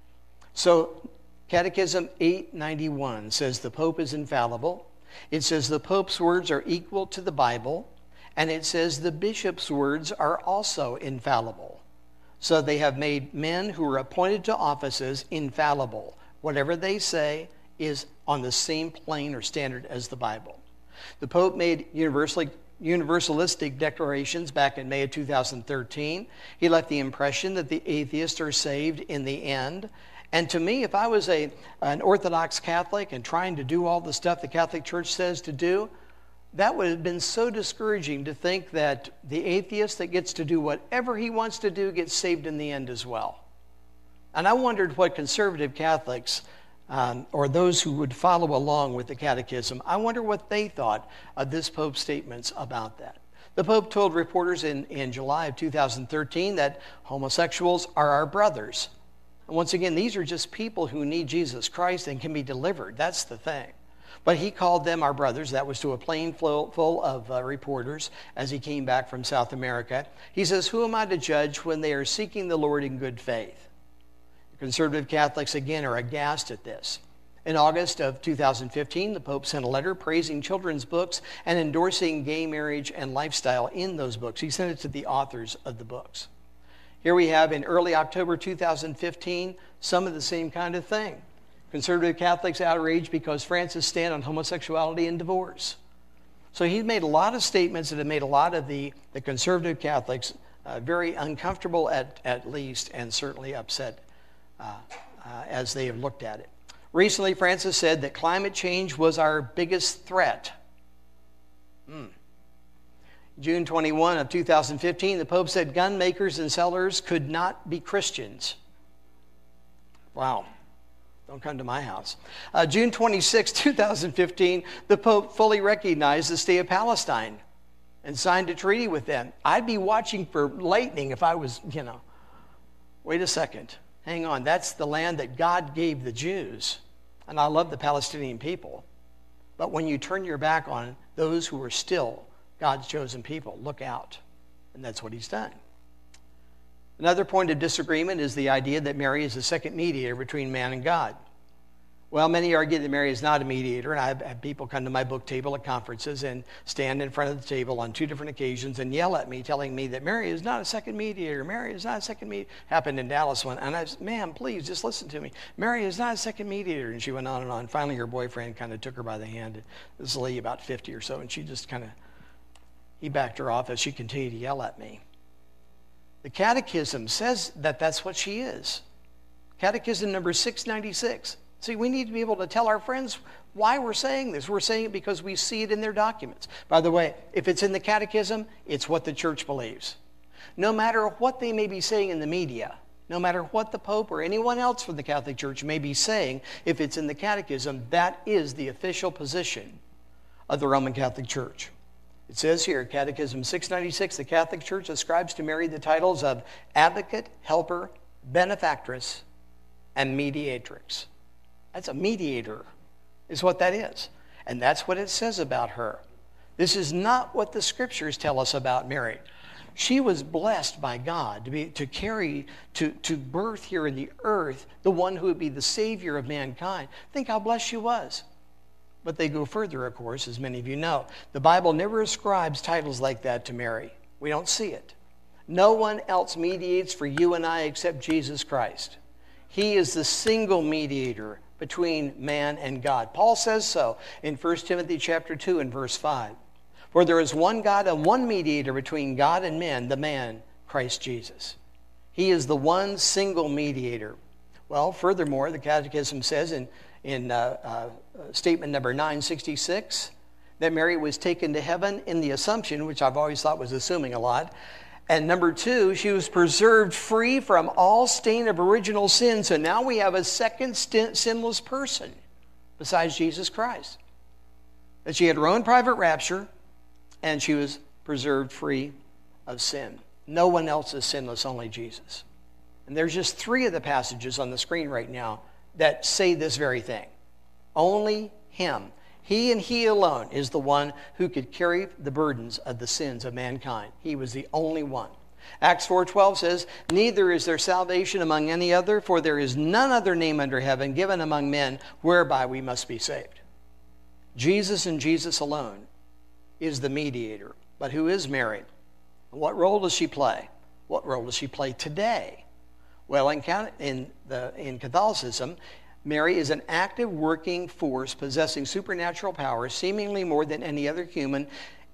Speaker 1: So Catechism 891 says the Pope is infallible. It says the Pope's words are equal to the Bible, and it says the bishop's words are also infallible. So they have made men who are appointed to offices infallible. Whatever they say is on the same plane or standard as the Bible. The Pope made universalistic declarations back in May of 2013. He left the impression that the atheists are saved in the end. And to me, if I was an Orthodox Catholic and trying to do all the stuff the Catholic Church says to do, that would have been so discouraging to think that the atheist that gets to do whatever he wants to do gets saved in the end as well. And I wondered what conservative Catholics, or those who would follow along with the catechism, I wonder what they thought of this Pope's statements about that. The Pope told reporters in July of 2013 that homosexuals are our brothers. And once again, these are just people who need Jesus Christ and can be delivered. That's the thing. But he called them our brothers. That was to a plane full of reporters as he came back from South America. He says, who am I to judge when they are seeking the Lord in good faith? Conservative Catholics, again, are aghast at this. In August of 2015, the Pope sent a letter praising children's books and endorsing gay marriage and lifestyle in those books. He sent it to the authors of the books. Here we have in early October 2015, some of the same kind of thing. Conservative Catholics outraged because Francis stand on homosexuality and divorce. So he made a lot of statements that have made a lot of the conservative Catholics very uncomfortable at least, and certainly upset as they have looked at it. Recently, Francis said that climate change was our biggest threat. June 21 of 2015, the Pope said gun makers and sellers could not be Christians. Wow. Don't come to my house. June 26, 2015, the Pope fully recognized the state of Palestine and signed a treaty with them. I'd be watching for lightning if I was, wait a second. Hang on. That's the land that God gave the Jews. And I love the Palestinian people. But when you turn your back on those who are still God's chosen people, look out. And that's what he's done. Another point of disagreement is the idea that Mary is a second mediator between man and God. Well, many argue that Mary is not a mediator, and I've had people come to my book table at conferences and stand in front of the table on 2 different occasions and yell at me, telling me that Mary is not a second mediator. Mary is not a second mediator. Happened in Dallas one, and I said, ma'am, please, just listen to me. Mary is not a second mediator. And she went on and on. Finally, her boyfriend kind of took her by the hand. This is a lady about 50 or so, and she just he backed her off as she continued to yell at me. The Catechism says that that's what she is. Catechism number 696. See, we need to be able to tell our friends why we're saying this. We're saying it because we see it in their documents. By the way, if it's in the Catechism, it's what the church believes. No matter what they may be saying in the media, no matter what the Pope or anyone else from the Catholic Church may be saying, if it's in the Catechism, that is the official position of the Roman Catholic Church. It says here, Catechism 696, the Catholic Church ascribes to Mary the titles of advocate, helper, benefactress, and mediatrix. That's a mediator, is what that is. And that's what it says about her. This is not what the scriptures tell us about Mary. She was blessed by God to birth here in the earth the one who would be the Savior of mankind. Think how blessed she was. But they go further, of course, as many of you know. The Bible never ascribes titles like that to Mary. We don't see it. No one else mediates for you and I except Jesus Christ. He is the single mediator between man and God. Paul says so in 1 Timothy chapter 2 and verse 5. For there is one God and one mediator between God and men, the man, Christ Jesus. He is the one single mediator. Well, furthermore, the Catechism says in statement number 966 that Mary was taken to heaven in the Assumption, which I've always thought was assuming a lot. And number 2, she was preserved free from all stain of original sin. So now we have a second sinless person besides Jesus Christ. That she had her own private rapture, and she was preserved free of sin. No one else is sinless, only Jesus. And there's just 3 of the passages on the screen right now that say this very thing. Only him. He and he alone is the one who could carry the burdens of the sins of mankind. He was the only one. Acts 4:12 says, "Neither is there salvation among any other, for there is none other name under heaven given among men whereby we must be saved." Jesus and Jesus alone is the mediator. But who is Mary? What role does she play? What role does she play today? Well, in Catholicism, Mary is an active working force possessing supernatural power, seemingly more than any other human,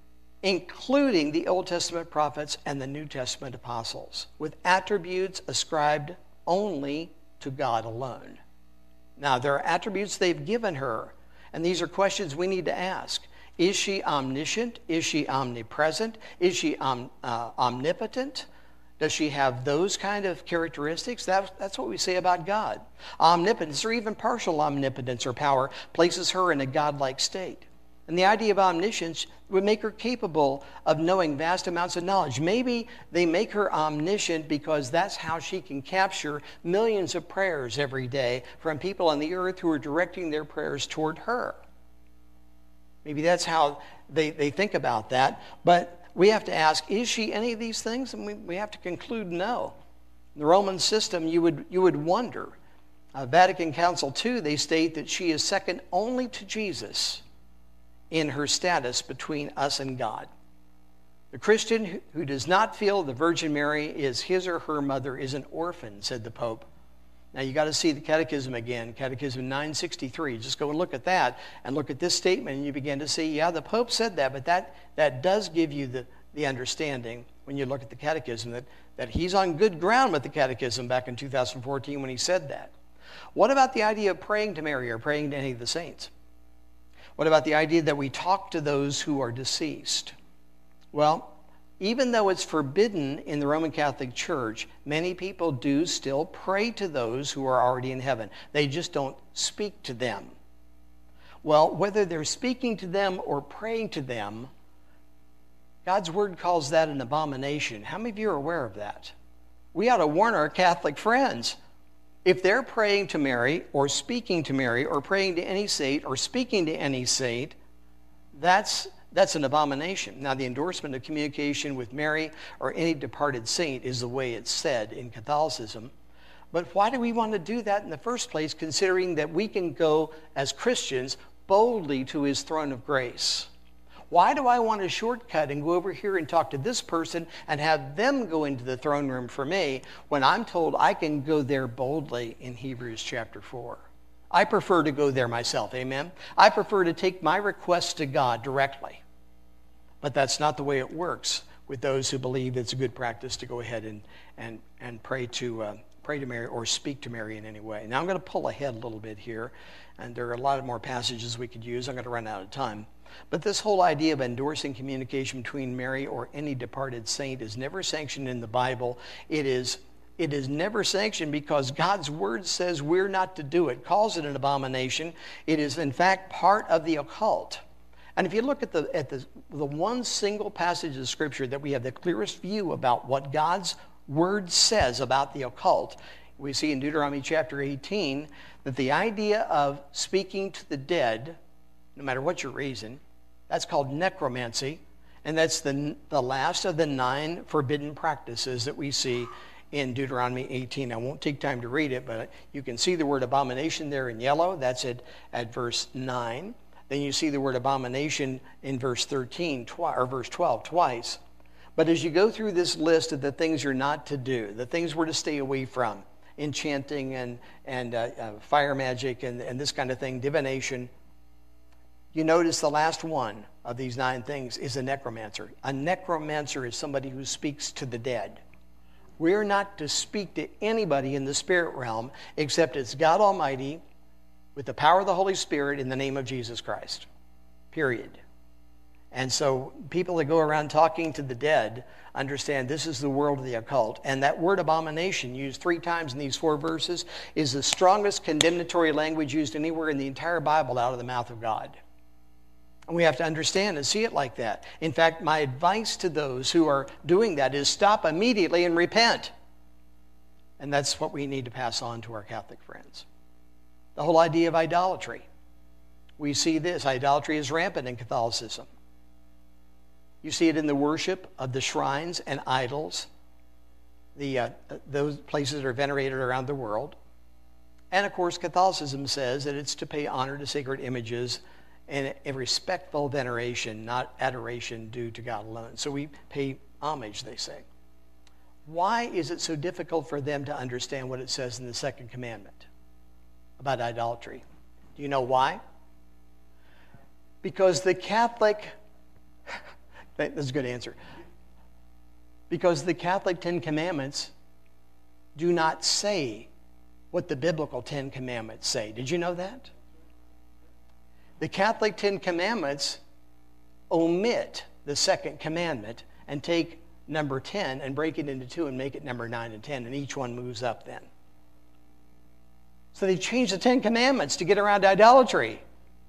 Speaker 1: including the Old Testament prophets and the New Testament apostles, with attributes ascribed only to God alone. Now, there are attributes they've given her, and these are questions we need to ask. Is she omniscient? Is she omnipresent? Is she omnipotent? Does she have those kind of characteristics? That's what we say about God. Omnipotence, or even partial omnipotence or power, places her in a godlike state. And the idea of omniscience would make her capable of knowing vast amounts of knowledge. Maybe they make her omniscient because that's how she can capture millions of prayers every day from people on the earth who are directing their prayers toward her. Maybe that's how they think about that. But we have to ask, is she any of these things? And we have to conclude no. In the Roman system, you would wonder. Vatican Council II, they state that she is second only to Jesus in her status between us and God. The Christian who does not feel the Virgin Mary is his or her mother is an orphan, said the Pope. Now you got to see the Catechism again, Catechism 963. Just go and look at that and look at this statement and you begin to see, yeah, the Pope said that, but that does give you the understanding when you look at the Catechism that he's on good ground with the Catechism back in 2014 when he said that. What about the idea of praying to Mary or praying to any of the saints? What about the idea that we talk to those who are deceased? Well, even though it's forbidden in the Roman Catholic Church, many people do still pray to those who are already in heaven. They just don't speak to them. Well, whether they're speaking to them or praying to them, God's Word calls that an abomination. How many of you are aware of that? We ought to warn our Catholic friends. If they're praying to Mary or speaking to Mary or praying to any saint or speaking to any saint, that's an abomination. Now, the endorsement of communication with Mary or any departed saint is the way it's said in Catholicism. But why do we want to do that in the first place, considering that we can go as Christians boldly to his throne of grace? Why do I want a shortcut and go over here and talk to this person and have them go into the throne room for me when I'm told I can go there boldly in Hebrews chapter 4? I prefer to go there myself, amen? I prefer to take my requests to God directly. But that's not the way it works with those who believe it's a good practice to go ahead and pray to Mary or speak to Mary in any way. Now I'm going to pull ahead a little bit here, and there are a lot of more passages we could use. I'm going to run out of time. But this whole idea of endorsing communication between Mary or any departed saint is never sanctioned in the Bible. It is never sanctioned because God's Word says we're not to do it, calls it an abomination. It is, in fact, part of the occult. And if you look at the one single passage of Scripture that we have the clearest view about what God's Word says about the occult, we see in Deuteronomy chapter 18 that the idea of speaking to the dead, no matter what your reason, that's called necromancy, and that's the last of the 9 forbidden practices that we see in Deuteronomy 18. I won't take time to read it, but you can see the word abomination there in yellow. That's at verse 9. Then you see the word abomination in verse 13 or verse 12 twice. But as you go through this list of the things you're not to do, the things we're to stay away from, enchanting and fire magic and this kind of thing, divination, you notice the last one of these 9 things is a necromancer. A necromancer is somebody who speaks to the dead. We're not to speak to anybody in the spirit realm except it's God Almighty with the power of the Holy Spirit in the name of Jesus Christ. Period. And so people that go around talking to the dead understand this is the world of the occult. And that word abomination, used 3 times in these 4 verses, is the strongest condemnatory language used anywhere in the entire Bible out of the mouth of God. And we have to understand and see it like that. In fact, my advice to those who are doing that is stop immediately and repent. And that's what we need to pass on to our Catholic friends. The whole idea of idolatry. We see this. Idolatry is rampant in Catholicism. You see it in the worship of the shrines and idols, those places that are venerated around the world. And of course, Catholicism says that it's to pay honor to sacred images and a respectful veneration, not adoration due to God alone. So we pay homage, they say. Why is it so difficult for them to understand what it says in the second commandment about idolatry? Do you know why? Because the Catholic, that's a good answer. Because the Catholic Ten Commandments do not say what the biblical Ten Commandments say. Did you know that? The Catholic Ten Commandments omit the second commandment and take number 10 and break it into two and make it number 9 and 10, and each one moves up then. So they changed the Ten Commandments to get around idolatry.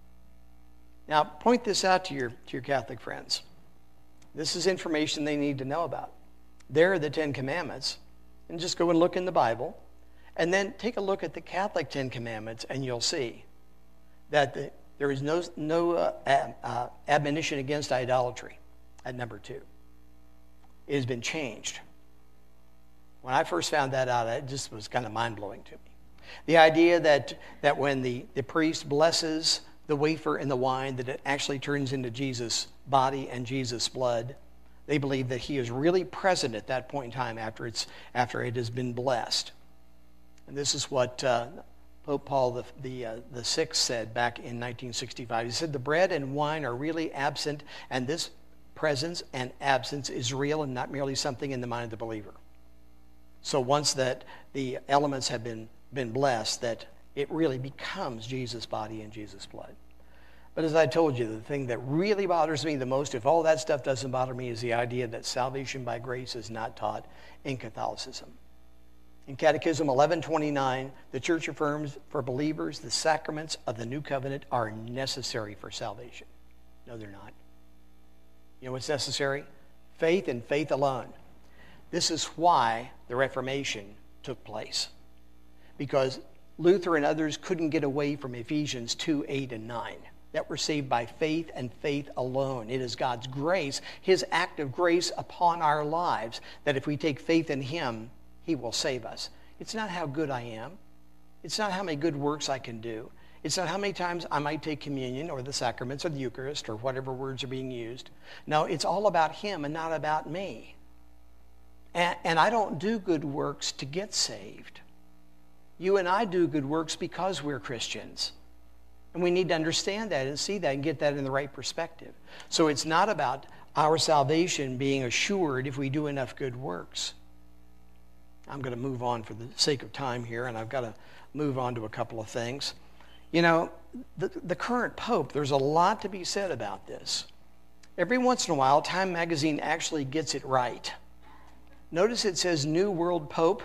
Speaker 1: Now, point this out to your Catholic friends. This is information they need to know about. There are the Ten Commandments, and just go and look in the Bible, and then take a look at the Catholic Ten Commandments, and you'll see that there is no admonition against idolatry at number 2. It has been changed. When I first found that out, it just was kind of mind-blowing to me. The idea that when the priest blesses the wafer and the wine, that it actually turns into Jesus' body and Jesus' blood. They believe that he is really present at that point in time after it has been blessed. And this is what Pope Paul the Sixth said back in 1965. He said, the bread and wine are really absent, and this presence and absence is real and not merely something in the mind of the believer. So once that the elements have been blessed, that it really becomes Jesus' body and Jesus' blood. But as I told you, the thing that really bothers me the most, if all that stuff doesn't bother me, is the idea that salvation by grace is not taught in Catholicism. In Catechism 1129, the Church affirms for believers the sacraments of the New Covenant are necessary for salvation. No, they're not. You know what's necessary? Faith and faith alone. This is why the Reformation took place. Because Luther and others couldn't get away from Ephesians 2, 8, and 9. That we're saved by faith and faith alone. It is God's grace, his act of grace upon our lives, that if we take faith in him, he will save us. It's not how good I am. It's not how many good works I can do. It's not how many times I might take communion or the sacraments or the Eucharist or whatever words are being used. No, it's all about him and not about me. And I don't do good works to get saved. You and I do good works because we're Christians. And we need to understand that and see that and get that in the right perspective. So it's not about our salvation being assured if we do enough good works. I'm going to move on for the sake of time here, and I've got to move on to a couple of things. You know, the current Pope, there's a lot to be said about this. Every once in a while, Time magazine actually gets it right. Notice it says New World Pope.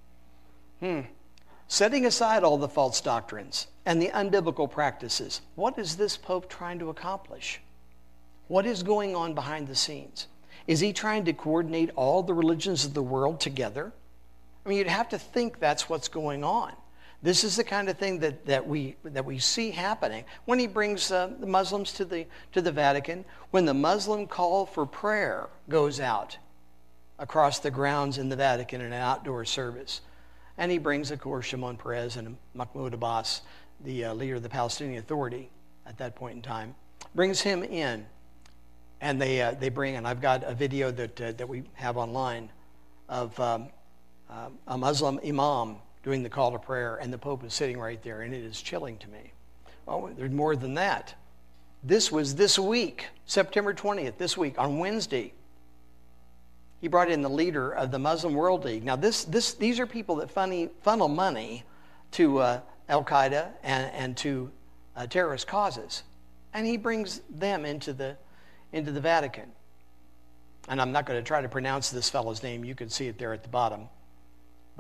Speaker 1: Setting aside all the false doctrines and the unbiblical practices, what is this Pope trying to accomplish? What is going on behind the scenes? Is he trying to coordinate all the religions of the world together? I mean, you'd have to think that's what's going on. This is the kind of thing that we see happening when he brings the Muslims to the Vatican, when the Muslim call for prayer goes out across the grounds in the Vatican in an outdoor service. And he brings, of course, Shimon Peres and Mahmoud Abbas, the leader of the Palestinian Authority at that point in time, brings him in. And they bring, and I've got a video that we have online of a Muslim imam doing the call to prayer, and the Pope is sitting right there, and it is chilling to me. Oh, there's more than that. This was this week, September 20th, this week, on Wednesday. He brought in the leader of the Muslim World League. Now, these are people that funnel money to Al-Qaeda and to terrorist causes. And he brings them into the Vatican. And I'm not going to try to pronounce this fellow's name. You can see it there at the bottom.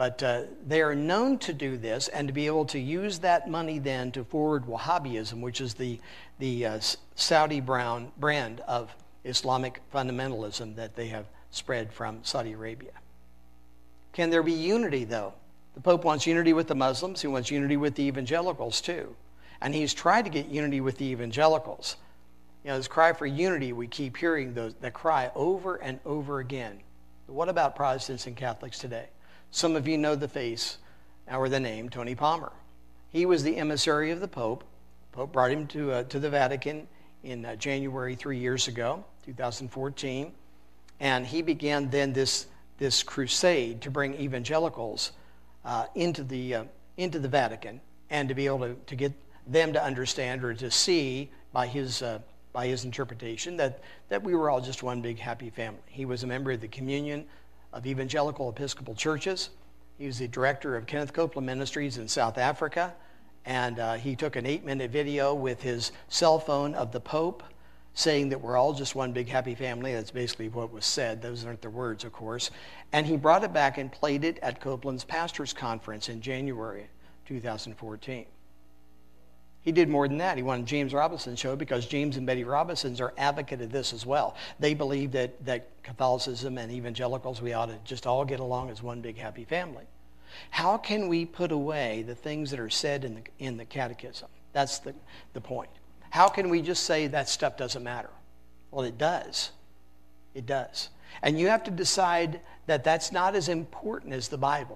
Speaker 1: But they are known to do this and to be able to use that money then to forward Wahhabism, which is the Saudi brand of Islamic fundamentalism that they have spread from Saudi Arabia. Can there be unity, though? The Pope wants unity with the Muslims. He wants unity with the evangelicals, too. And he's tried to get unity with the evangelicals. You know, this cry for unity, we keep hearing that cry over and over again. But what about Protestants and Catholics today? Some of you know the face or the name Tony Palmer. He was the emissary of the Pope. The Pope brought him to the Vatican in January 3 years ago, 2014. And he began then this crusade to bring evangelicals into the Vatican and to be able to get them to understand or to see by his interpretation that we were all just one big happy family. He was a member of the Communion of Evangelical Episcopal Churches. He was the director of Kenneth Copeland Ministries in South Africa, and he took an 8-minute video with his cell phone of the Pope saying that we're all just one big happy family. That's basically what was said. Those aren't the words, of course. And he brought it back and played it at Copeland's Pastors Conference in January 2014. He did more than that. He wanted James Robinson's show because James and Betty Robinsons are advocate of this as well. They believe that Catholicism and evangelicals, we ought to just all get along as one big happy family. How can we put away the things that are said in the catechism? That's the point. How can we just say that stuff doesn't matter? Well, it does. It does. And you have to decide that that's not as important as the Bible.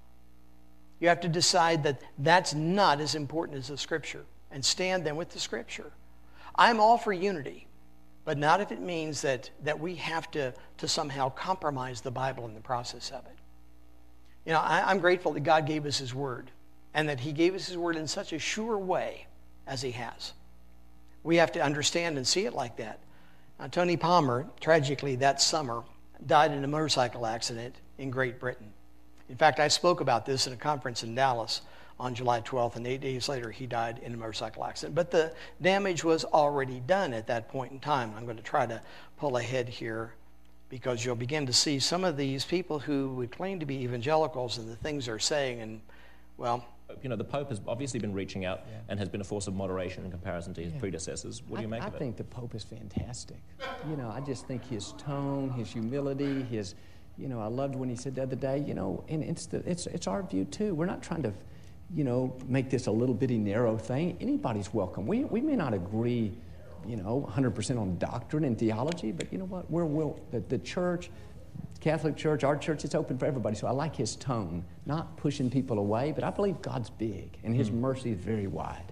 Speaker 1: You have to decide that that's not as important as the Scripture and stand then with the Scripture. I'm all for unity, but not if it means that we have to somehow compromise the Bible in the process of it. You know, I'm grateful that God gave us His Word and that He gave us His Word in such a sure way as He has. We have to understand and see it like that. Now, Tony Palmer, tragically that summer, died in a motorcycle accident in Great Britain. In fact, I spoke about this in a conference in Dallas on July 12th, and 8 days later he died in a motorcycle accident. But the damage was already done at that point in time. I'm going to try to pull ahead here because you'll begin to see some of these people who would claim to be evangelicals and the things they're saying, and, well...
Speaker 3: You know, the Pope has obviously been reaching out and has been a force of moderation in comparison to his predecessors. What do you make of it?
Speaker 4: I think the Pope is fantastic. You know, I just think his tone, his humility, his... You know, I loved when he said the other day, you know, and it's our view too. We're not trying to, you know, make this a little bitty narrow thing. Anybody's welcome. We may not agree, you know, 100% on doctrine and theology, but you know what? The church, Catholic Church, our church, it's open for everybody. So I like his tone, not pushing people away, but I believe God's big and His mercy is very wide.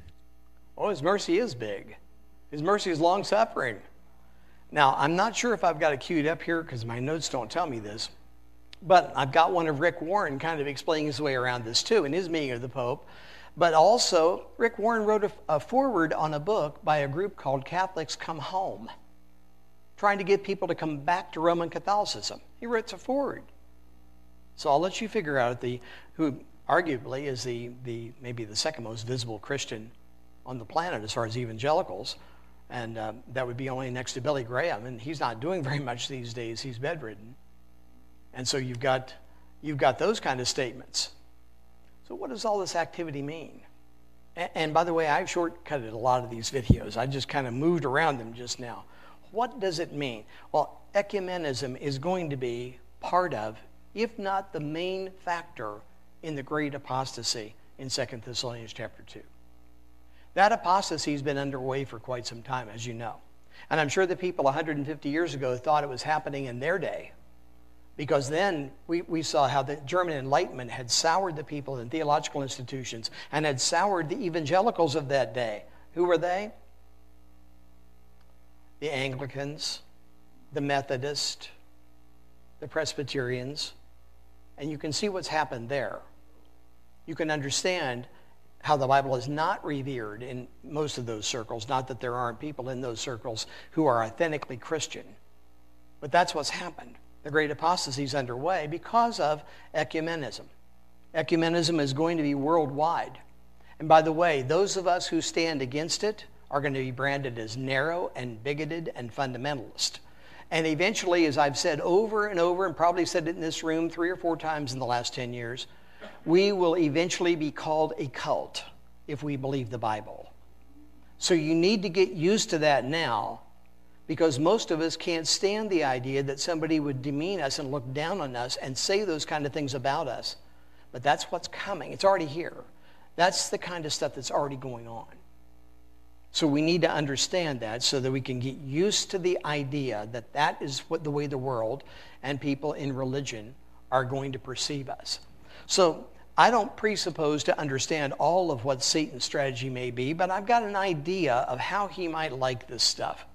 Speaker 1: Oh, His mercy is big. His mercy is long-suffering. Now, I'm not sure if I've got it queued up here because my notes don't tell me this, but I've got one of Rick Warren kind of explaining his way around this too in his meeting of the Pope. But also, Rick Warren wrote a foreword on a book by a group called Catholics Come Home, trying to get people to come back to Roman Catholicism. He wrote a foreword. So I'll let you figure out who arguably is maybe the second most visible Christian on the planet as far as evangelicals. And that would be only next to Billy Graham, and he's not doing very much these days. He's bedridden. And so you've got those kind of statements. So what does all this activity mean? And by the way, I've shortcutted a lot of these videos. I just kind of moved around them just now. What does it mean? Well, ecumenism is going to be part of, if not the main factor, in the great apostasy in 2 Thessalonians chapter 2. That apostasy has been underway for quite some time, as you know. And I'm sure the people 150 years ago thought it was happening in their day, because then we saw how the German Enlightenment had soured the people in theological institutions and had soured the evangelicals of that day. Who were they? The Anglicans, the Methodists, the Presbyterians. And you can see what's happened there. You can understand how the Bible is not revered in most of those circles. Not that there aren't people in those circles who are authentically Christian. But that's what's happened. The great apostasy is underway because of ecumenism. Ecumenism is going to be worldwide. And by the way, those of us who stand against it are going to be branded as narrow and bigoted and fundamentalist. And eventually, as I've said over and over, and probably said it in this room 3 or 4 times in the last 10 years, we will eventually be called a cult if we believe the Bible. So you need to get used to that now, because most of us can't stand the idea that somebody would demean us and look down on us and say those kind of things about us. But that's what's coming. It's already here. That's the kind of stuff that's already going on. So we need to understand that so that we can get used to the idea that that is the way the world and people in religion are going to perceive us. So I don't presuppose to understand all of what Satan's strategy may be, but I've got an idea of how he might like this stuff.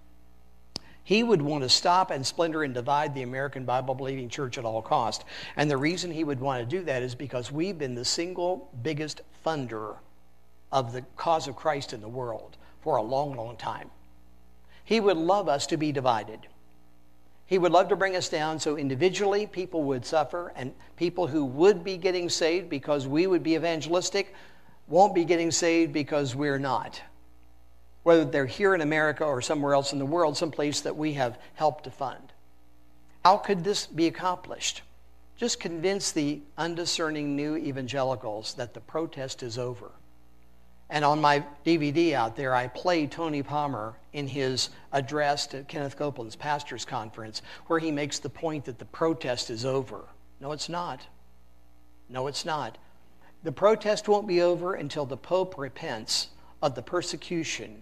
Speaker 1: He would want to stop and splinter and divide the American Bible-believing church at all cost. And the reason he would want to do that is because we've been the single biggest funder of the cause of Christ in the world for a long, long time. He would love us to be divided. He would love to bring us down so individually people would suffer, and people who would be getting saved because we would be evangelistic won't be getting saved because we're not. Whether they're here in America or somewhere else in the world, someplace that we have helped to fund. How could this be accomplished? Just convince the undiscerning new evangelicals that the protest is over. And on my DVD out there, I play Tony Palmer in his address to Kenneth Copeland's pastor's conference, where he makes the point that the protest is over. No, it's not. No, it's not. The protest won't be over until the Pope repents of the persecution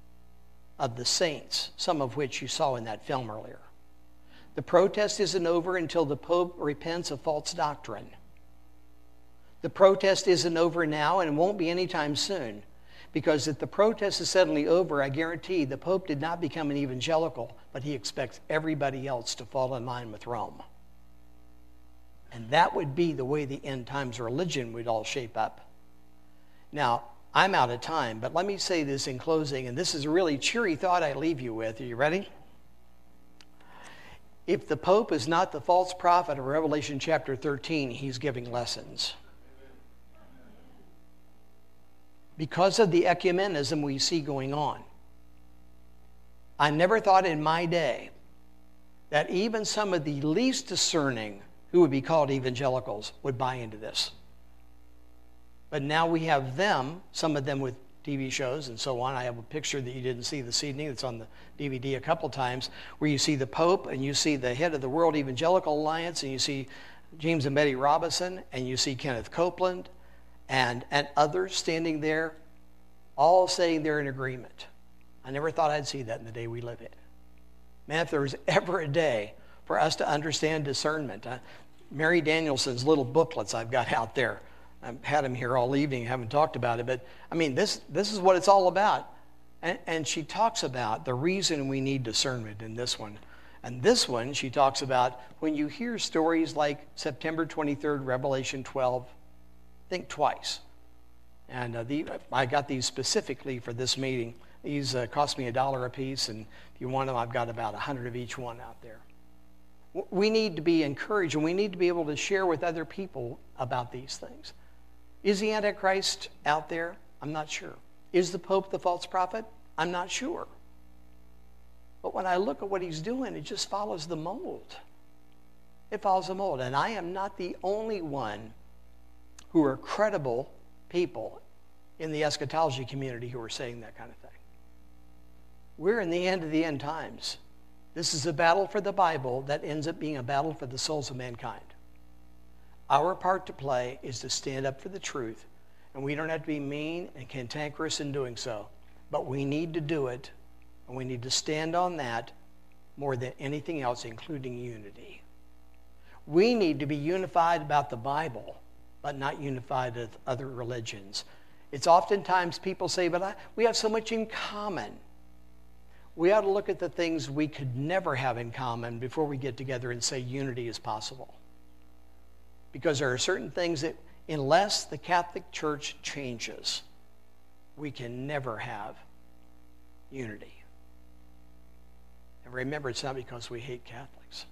Speaker 1: of the saints, some of which you saw in that film earlier. The protest isn't over until the Pope repents of false doctrine. The protest isn't over now and won't be anytime soon, because if the protest is suddenly over, I guarantee the Pope did not become an evangelical, but he expects everybody else to fall in line with Rome. And that would be the way the end times religion would all shape up. Now, I'm out of time, but let me say this in closing, and this is a really cheery thought I leave you with. Are you ready? If the Pope is not the false prophet of Revelation chapter 13, he's giving lessons. Because of the ecumenism we see going on. I never thought in my day that even some of the least discerning, who would be called evangelicals, would buy into this. But now we have them, some of them with TV shows and so on. I have a picture that you didn't see this evening that's on the DVD a couple times, where you see the Pope and you see the head of the World Evangelical Alliance, and you see James and Betty Robinson, and you see Kenneth Copeland, and others standing there, all saying they're in agreement. I never thought I'd see that in the day we live in. Man, if there was ever a day for us to understand discernment, Mary Danielson's little booklets I've got out there, I've had them here all evening, haven't talked about it, but I mean, this is what it's all about. And she talks about the reason we need discernment in this one. And this one, she talks about when you hear stories like September 23rd, Revelation 12, think twice. And I got these specifically for this meeting. These cost me $1 a piece, and if you want them, I've got about 100 of each one out there. We need to be encouraged, and we need to be able to share with other people about these things. Is the Antichrist out there? I'm not sure. Is the Pope the false prophet? I'm not sure. But when I look at what he's doing, it just follows the mold. It follows the mold. And I am not the only one who are credible people in the eschatology community who are saying that kind of thing. We're in the end of the end times. This is a battle for the Bible that ends up being a battle for the souls of mankind. Our part to play is to stand up for the truth, and we don't have to be mean and cantankerous in doing so, but we need to do it, and we need to stand on that more than anything else, including unity. We need to be unified about the Bible, but not unified with other religions. It's oftentimes people say, but we have so much in common. We ought to look at the things we could never have in common before we get together and say unity is possible. Because there are certain things that, unless the Catholic Church changes, we can never have unity. And remember, it's not because we hate Catholics.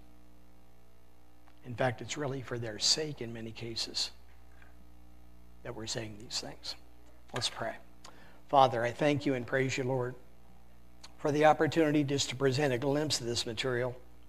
Speaker 1: In fact, it's really for their sake in many cases that we're saying these things. Let's pray. Father, I thank you and praise you, Lord, for the opportunity just to present a glimpse of this material.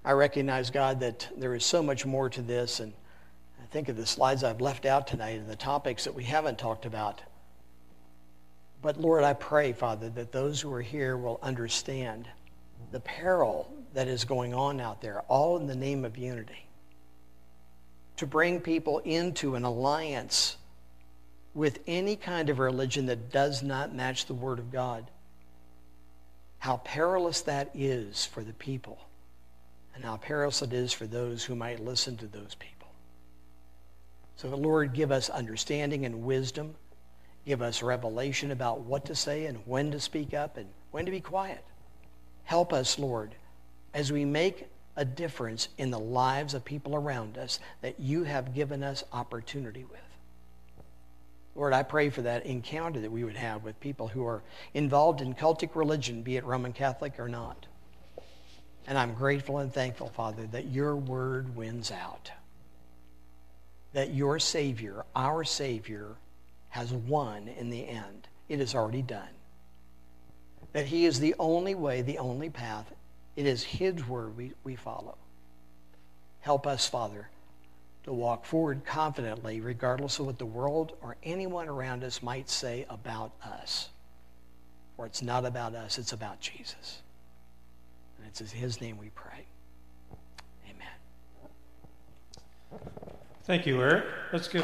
Speaker 1: I recognize, God, that there is so much more to this, and I think of the slides I've left out tonight and the topics that we haven't talked about. But Lord, I pray, Father, that those who are here will understand the peril that is going on out there, all in the name of unity. To bring people into an alliance with any kind of religion that does not match the Word of God. How perilous that is for the people, and how perilous it is for those who might listen to those people. So, Lord, give us understanding and wisdom. Give us revelation about what to say and when to speak up and when to be quiet. Help us, Lord, as we make a difference in the lives of people around us that you have given us opportunity with. Lord, I pray for that encounter that we would have with people who are involved in cultic religion, be it Roman Catholic or not. And I'm grateful and thankful, Father, that your word wins out. That your Savior, our Savior, has won in the end. It is already done. That he is the only way, the only path. It is his word we follow. Help us, Father, to walk forward confidently, regardless of what the world or anyone around us might say about us. For it's not about us, it's about Jesus. And it's in his name we pray. Amen.
Speaker 5: Thank you, Eric. Let's give